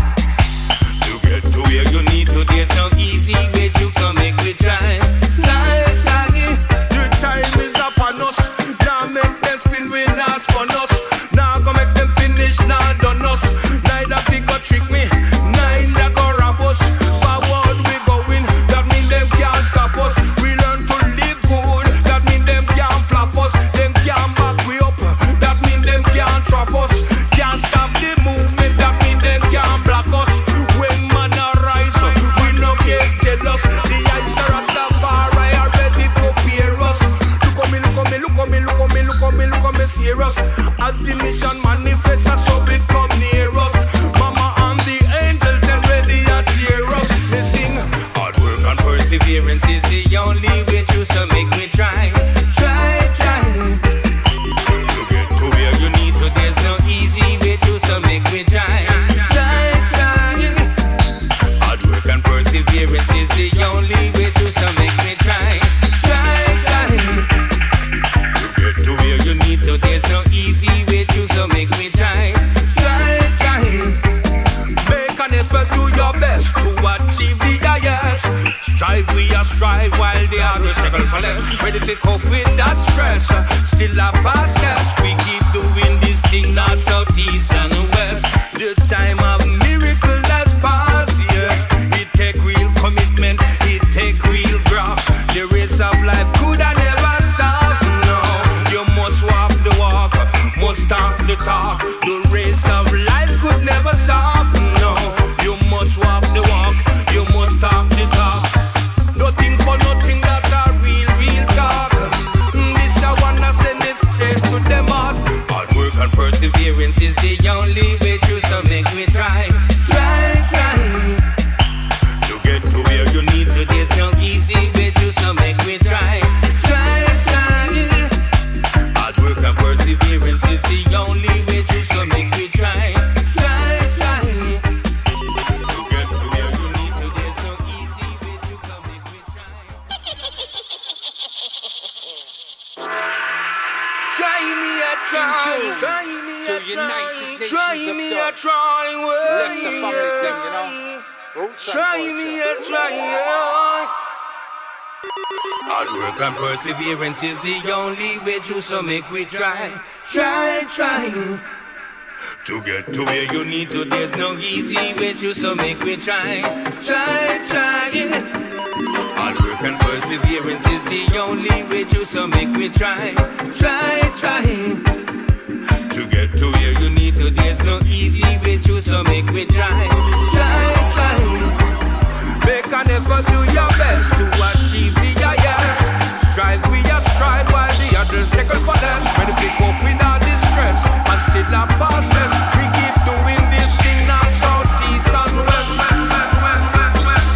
S20: To get to where you need to, there's no easy way to, so make me try, try, try. The time is upon us. Now make them spin, we not spun us. Now go make them finish, now done us. Neither they go trick me, neither go rob us. Forward we going, that mean them can't stop us. We learn to live good, that mean them can't flop us. Them can't back we up, that mean them can't trap us. Can't stop the movement, that mean them can't block us. When man arise, we no get jealous. The ice are Rastafari are ready to peer us. Look at me, look at me, look at me, look at me, look at me, look at me, serious. As the mission manifests, so it come near us. Mama and the angels, then ready to cheer us. Me sing, hard work and perseverance is the only way to, so make me try, try, try. To get to where you need to, there's no easy way to, so make me try, try, try. Hard work and perseverance is the only way to, so make me try, try, try. To get to where you need to, there's no easy way to, so make me try, try, try. Make an effort, do your best to achieve the highest. Strive, we a strive while the others struggle for less. Ready to cope with that stress, still a past test. We keep doing this thing not south, east and west. The time of miracle has passed, yes. It take real commitment, it take real graft. The race of life could I never stop, no. You must walk the walk, must talk the talk. The race of life could never stop, no. You must Try me a try, try me a try, try me a try, try me a try. Hard work and perseverance is the only way to, so make we try, try, try. To get to where you need to, there's no easy way to, so make we try, try, try. Hard work and perseverance is the only way to, so make we try, try, try. To get to where you need to, there's no easy way to, so make we try, try, try. Make an effort, do your best to achieve the highest. Strive, we a strive while the others second for less. When we cope with all this stress and still not past us, we keep doing this thing now, south, east and west, west, west, west, west, west.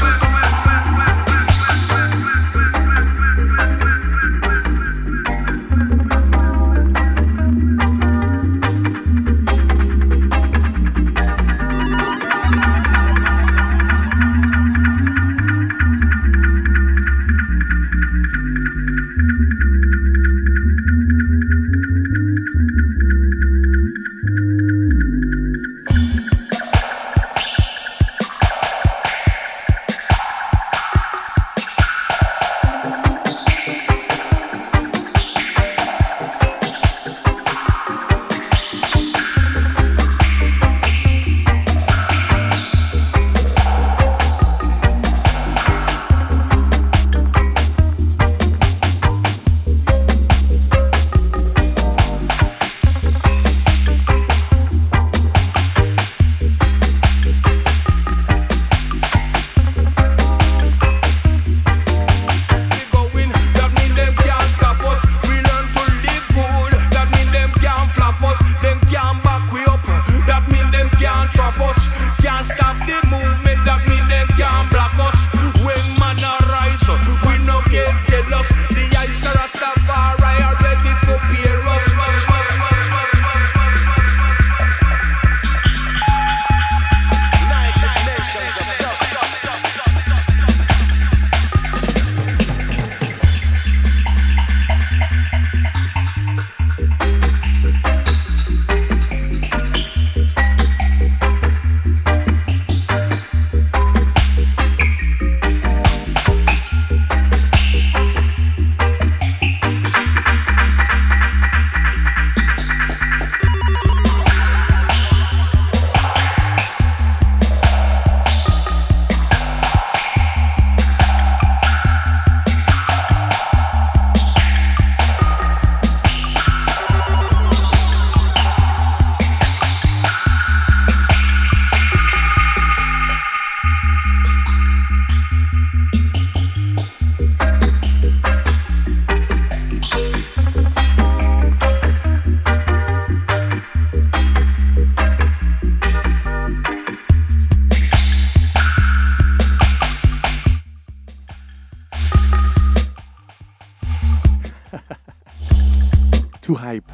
S9: Too Hype,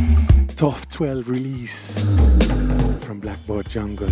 S9: Tough twelve release from Blackboard Jungle.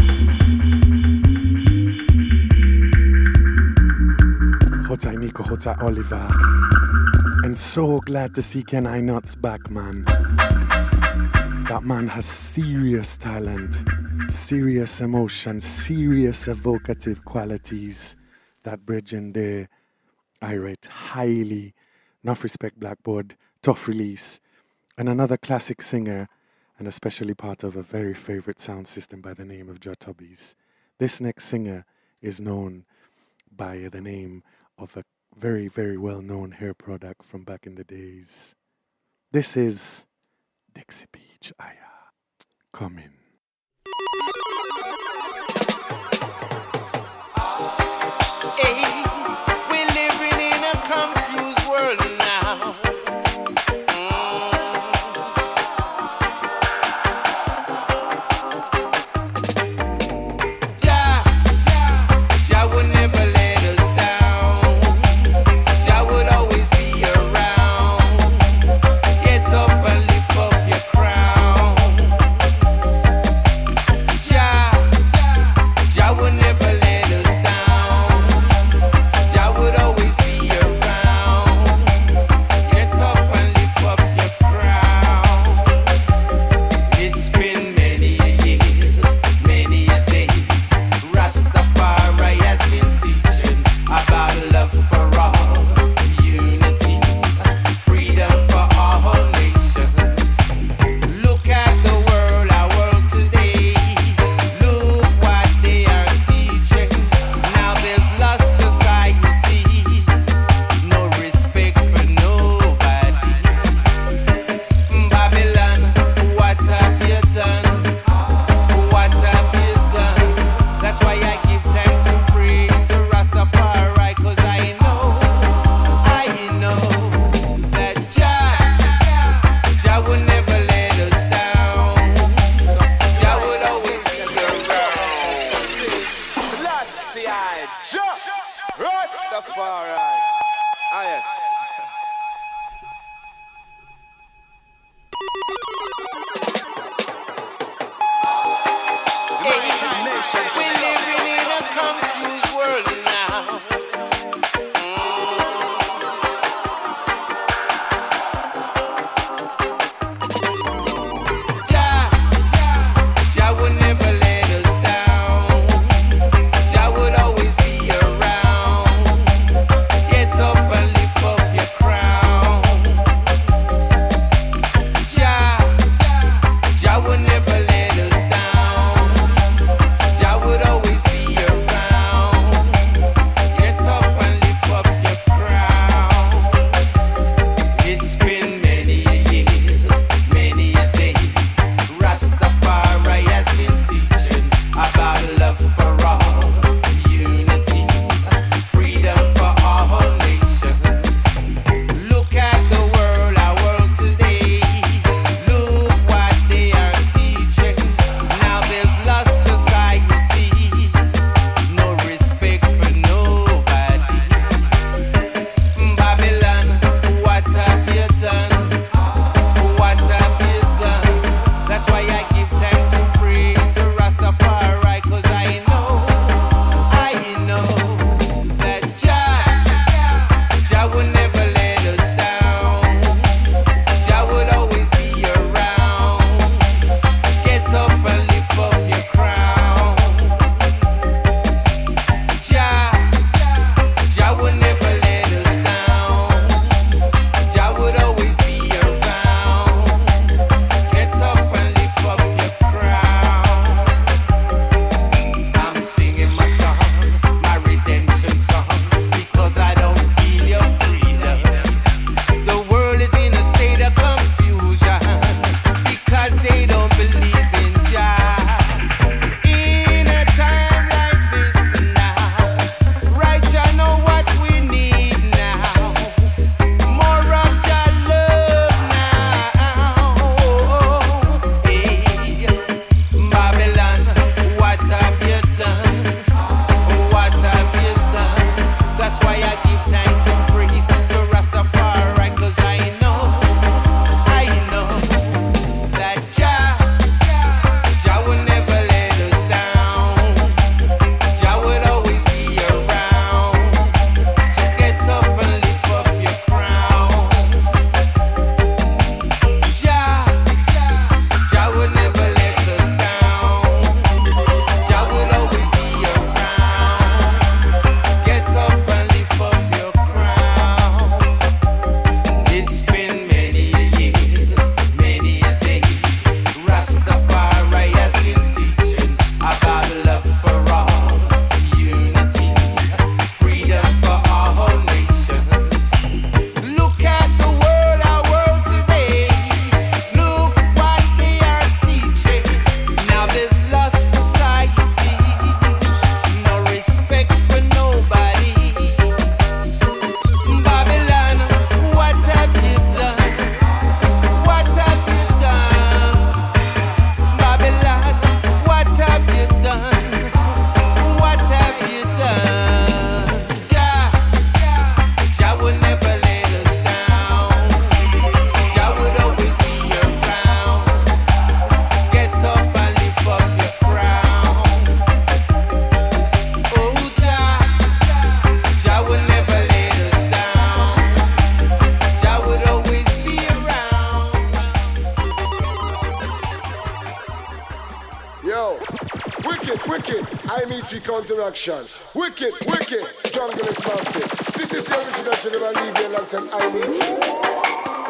S9: Hota Nico, Hota Oliver. And so glad to see Ken I Nuts back, man. That man has serious talent, serious emotion, serious evocative qualities. That bridge in there, I rate highly. Enough respect, Blackboard. Tough release. And another classic singer, and especially part of a very favorite sound system by the name of Joe Tubbies. This next singer is known by the name of a very, very well-known hair product from back in the days. This is Dixie Beach Aya. Come in.
S20: Hey, we're living in a confused world now.
S7: I'm E G Counteraction. Wicked, wicked, jungle is massive. This is the original General Levy alongside I'm E G.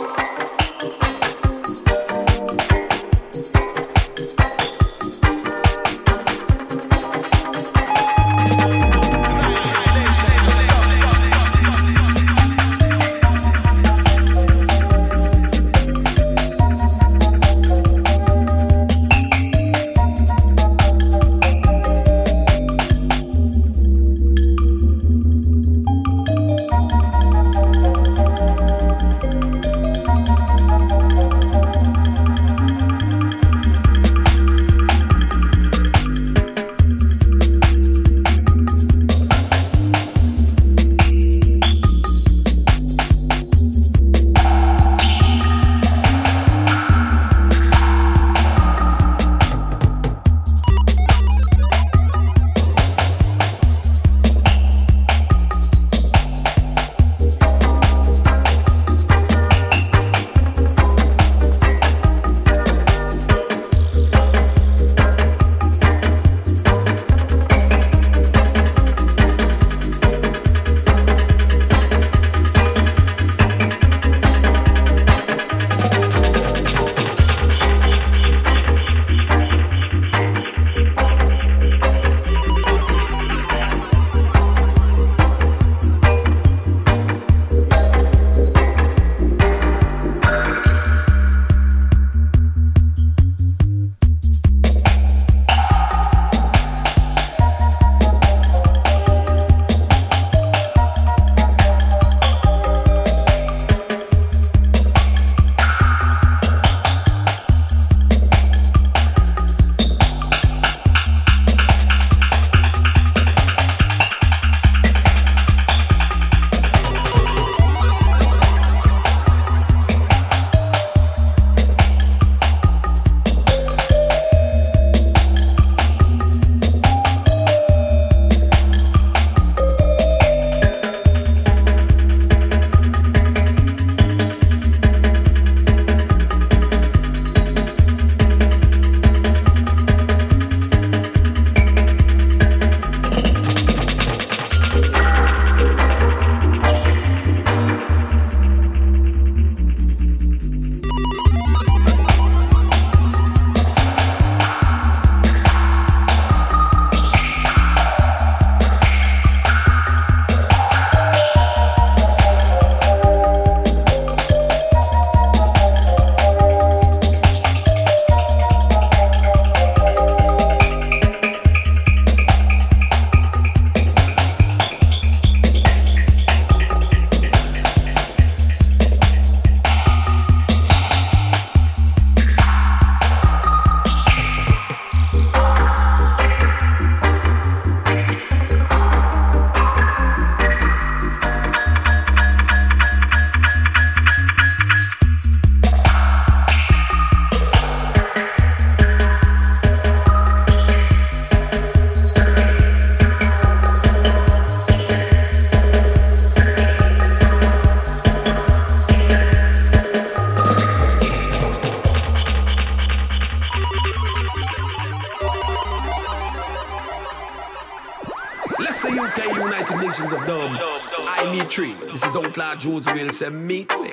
S3: Nations of Dub. I meet Tree. This is Outlaw Jules Wilson. Meet me.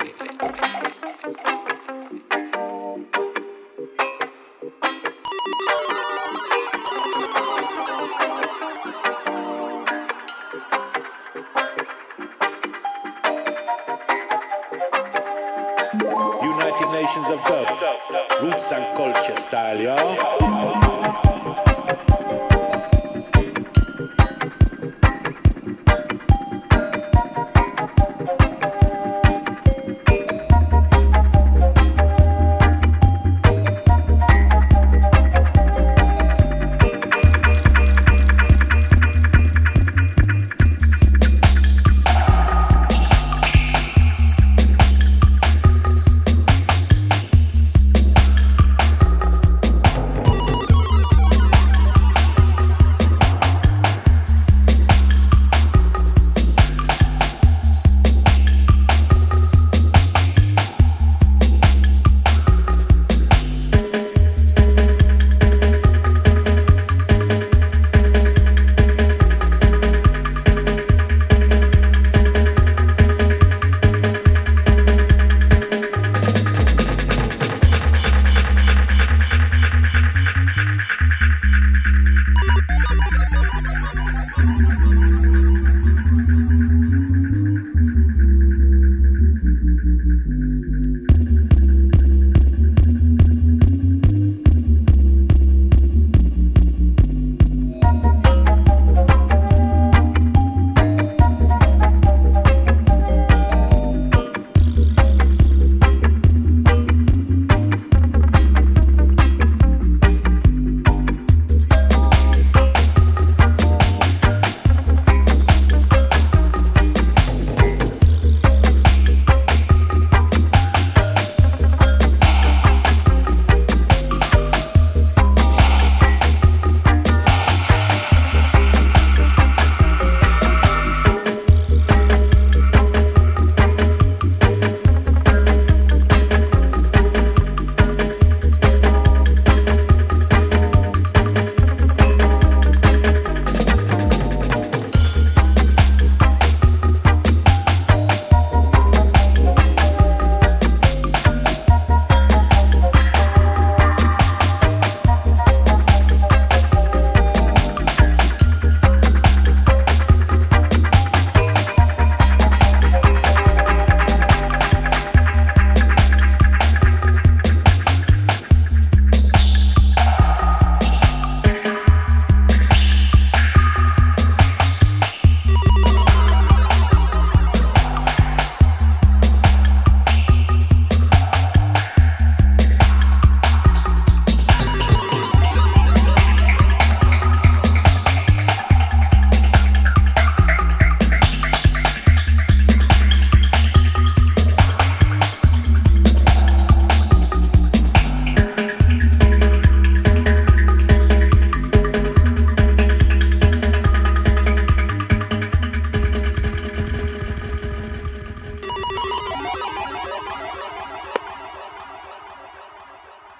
S10: United Nations of Dub. Roots and culture style, y'all.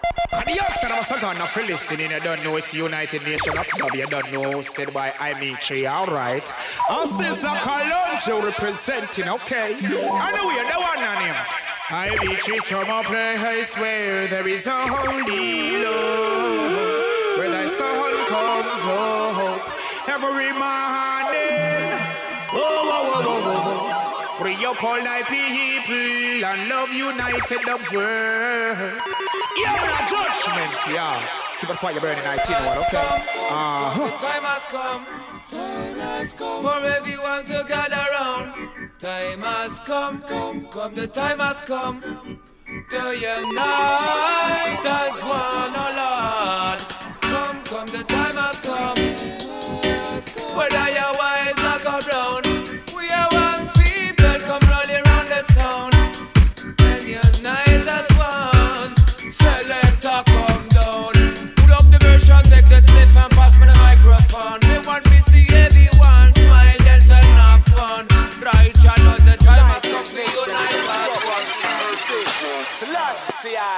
S16: And the outside of a second of listening, you don't know it's United Nations of Dub, you don't know, hosted by Imetri, alright. And Sister Kalonji representing, okay. And we are the one on him. Imetri's from a place where there is only love, where thy sun comes up every morning. Oh, oh, oh, oh, oh. Free up all thy people and love United Dub's world. Yeah, no judgment, yeah. Keep on fire burning nineteen, what, okay? Uh-huh.
S21: The time has come, time has come for everyone to gather round. Time has come, come, come, the time has come to unite as one, oh Lord. Come, come, the time has come. Whether you're white, black or brown, we are one people, come rolling around the sound and unite as one. Selector, come down. Put up the version, take the spliff and pass me the microphone. We want to see everyone smile, dance and have fun. Right, I know the time has come for unite as one.
S1: Selassie,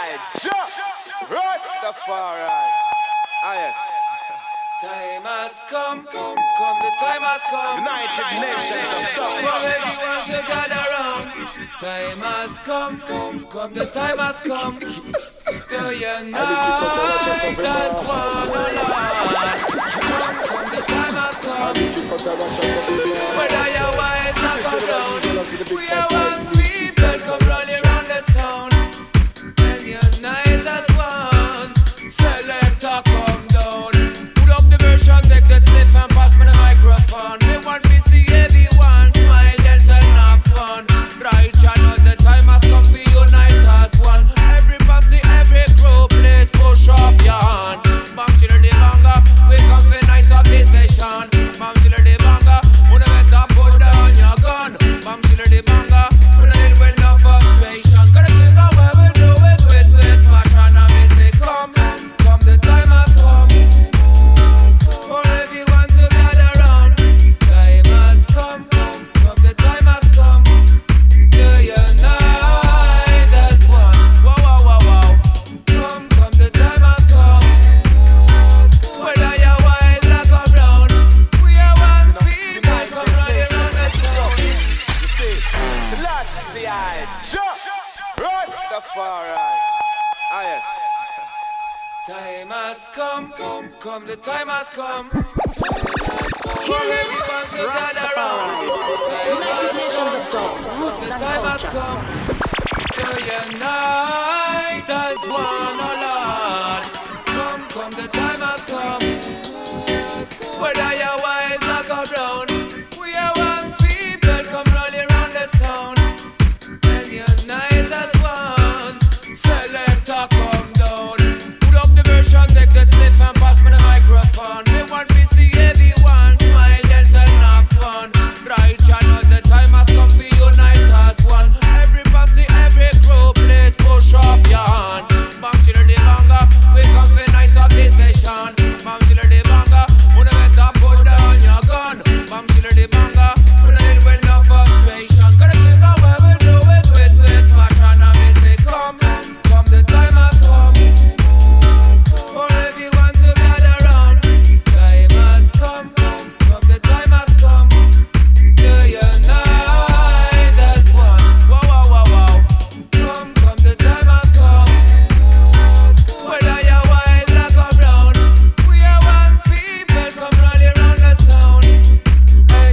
S1: Rastafari. Ah, yes.
S21: Time has come, come, come, the time has come.
S1: United Nations of Dub.
S21: For everyone to gather round. Time has come, come, come, the time has come. To unite as one, oh Lord. Come, come, the time has come. Whether you're white, black or brown, we are one people, come running around the sound. And unite as one. Selector, come down. Put up the version, take the spliff and pass me the microphone. We want to see everyone smile, dance and have fun. Right, I know the time has come for unite as one. Everybody, every group, please push up your hand. Bam, chiller the banga, we come for nice up this session. Bam, chiller the banga, when I better put down your gun. Bam, chiller the banga, when I deal with no frustration. Gonna think of where we do it with, with passion. And me say, come, come, the time has come. For everyone to gather round. Time has come, come, the time has come. To unite as one. Wow, wow, wow, wow. Come, come, the time has come. Whether you're white, black or brown, we are one people, come running around the sound.
S1: You see, Selassie, Rastafari. Ah, yes.
S21: Time has come, come, come, the time has come. For everyone to gather round.
S5: United Nations of Dub, Roots
S21: The
S5: and
S21: time has
S5: Culture.
S21: come to unite as one, oh Lord. Come, come, the time has come. Whether you're white, black or brown, we are one people, come rolling around the sound. And unite as one. Selector, come down. Put up the version, take the spliff and pass me the microphone. We want to see everyone smile, dance and have fun. Right, I know the time has come for unite as one. Everybody, every group, please push up your hand. Bam, chiller the banga, we come for nice up this session. Bam, chiller the banga, when I better put down your gun. Bam, chiller the banga, when I deal with no frustration. Gonna think of where we do it with, with passion. And me say, come, come, the time has come. For everyone to gather round. Time has come, come, the time has come. To unite as one. Wow, wow, wow, wow. Come, come, the time has come. Whether you're white, black or brown, we are one people, come rolling around the sound. And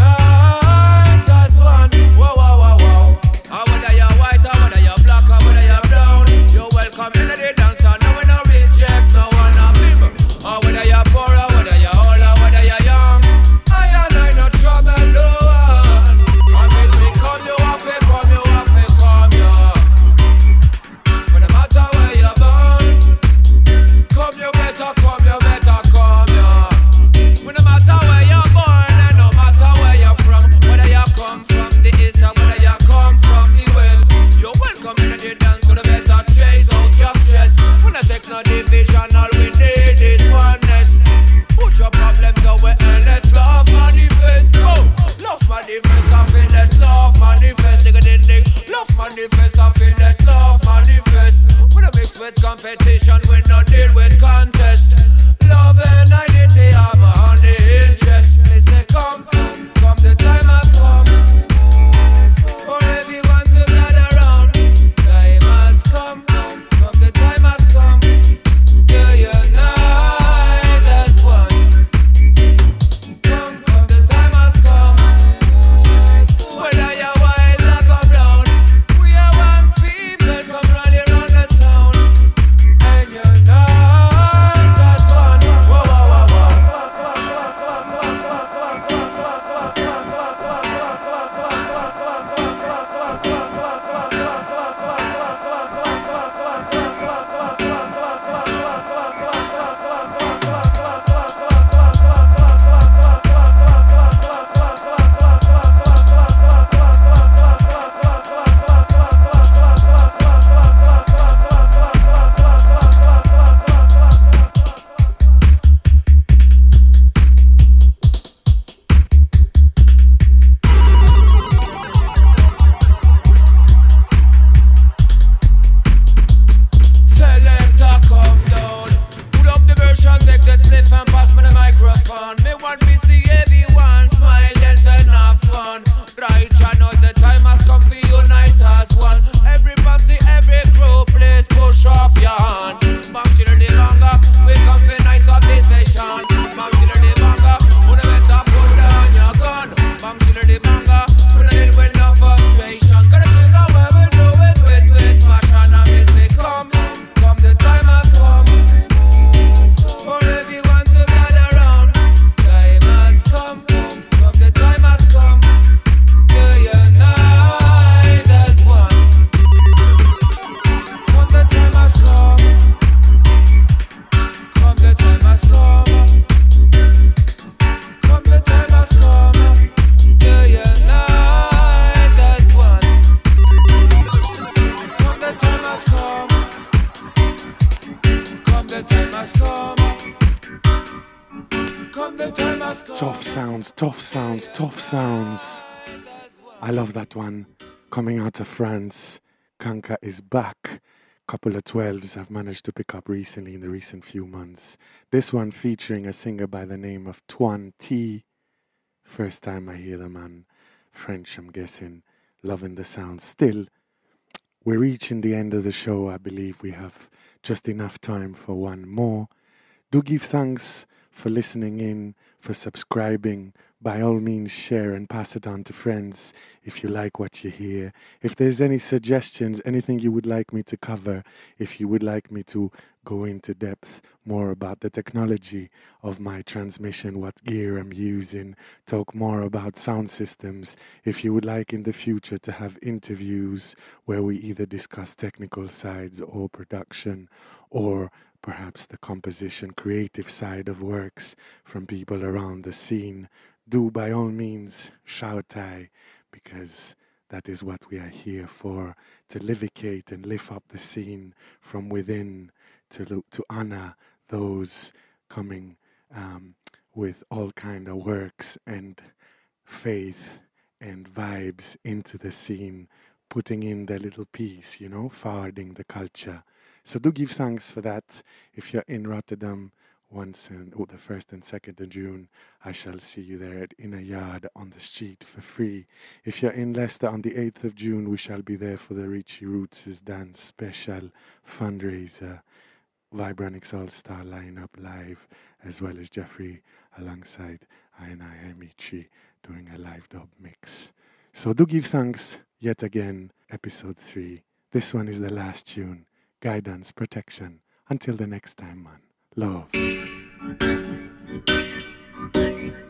S21: unite as one. Wow, wow, wow, wow. Ah, whether you're white or whether you're black or whether you're brown, you're welcome in the dance and no one no reject, no one no blame. Ah, whether you're poor or whether you're old or whether you're young, I and I no trouble no one. And as we come, you have to come, you have to come, yeah. But no matter where you're born, come, you better come, you better come, yeah. But no matter where you're born and no matter where you're from, whether you come from the east or whether you come from the west, you're welcome in the dance to the better chase out your stress. When I take no division, all we need is oneness. Put your problems away and let love manifest. Oh, love manifest, I feel that love manifest. Dig a ding ding, love manifest, I feel that love manifest. When I mix with competition. the time has come. Come the time has come.
S9: Tough sounds, tough sounds, tough sounds. I love that one. Coming out of France, Kanka is back. Couple of twelves I've managed to pick up recently in the recent few months. This one featuring a singer by the name of Twan T. First time I hear the man. French, I'm guessing. Loving the sound. Still, we're reaching the end of the show. I believe we have just enough time for one more. Do give thanks for listening in, for subscribing. By all means, share and pass it on to friends if you like what you hear. If there's any suggestions, anything you would like me to cover, if you would like me to go into depth more about the technology of my transmission, what gear I'm using, talk more about sound systems, if you would like in the future to have interviews where we either discuss technical sides or production or perhaps the composition, creative side of works from people around the scene, do by all means shout I, because that is what we are here for, to livicate and lift up the scene from within, to to honor those coming um, with all kind of works and faith and vibes into the scene, putting in their little piece, you know, forwarding the culture. So do give thanks for that. If you're in Rotterdam, once and oh, the first and second of June, I shall see you there at Inner Yard on the street for free. If you're in Leicester on the eighth of June, we shall be there for the Richie Roots' Dance Special fundraiser. Vibranix All-Star lineup live, as well as Jeffrey alongside I and I, Amici, doing a live dub mix. So do give thanks yet again, episode three. This one is the last tune. Guidance, protection. Until the next time, man. Love.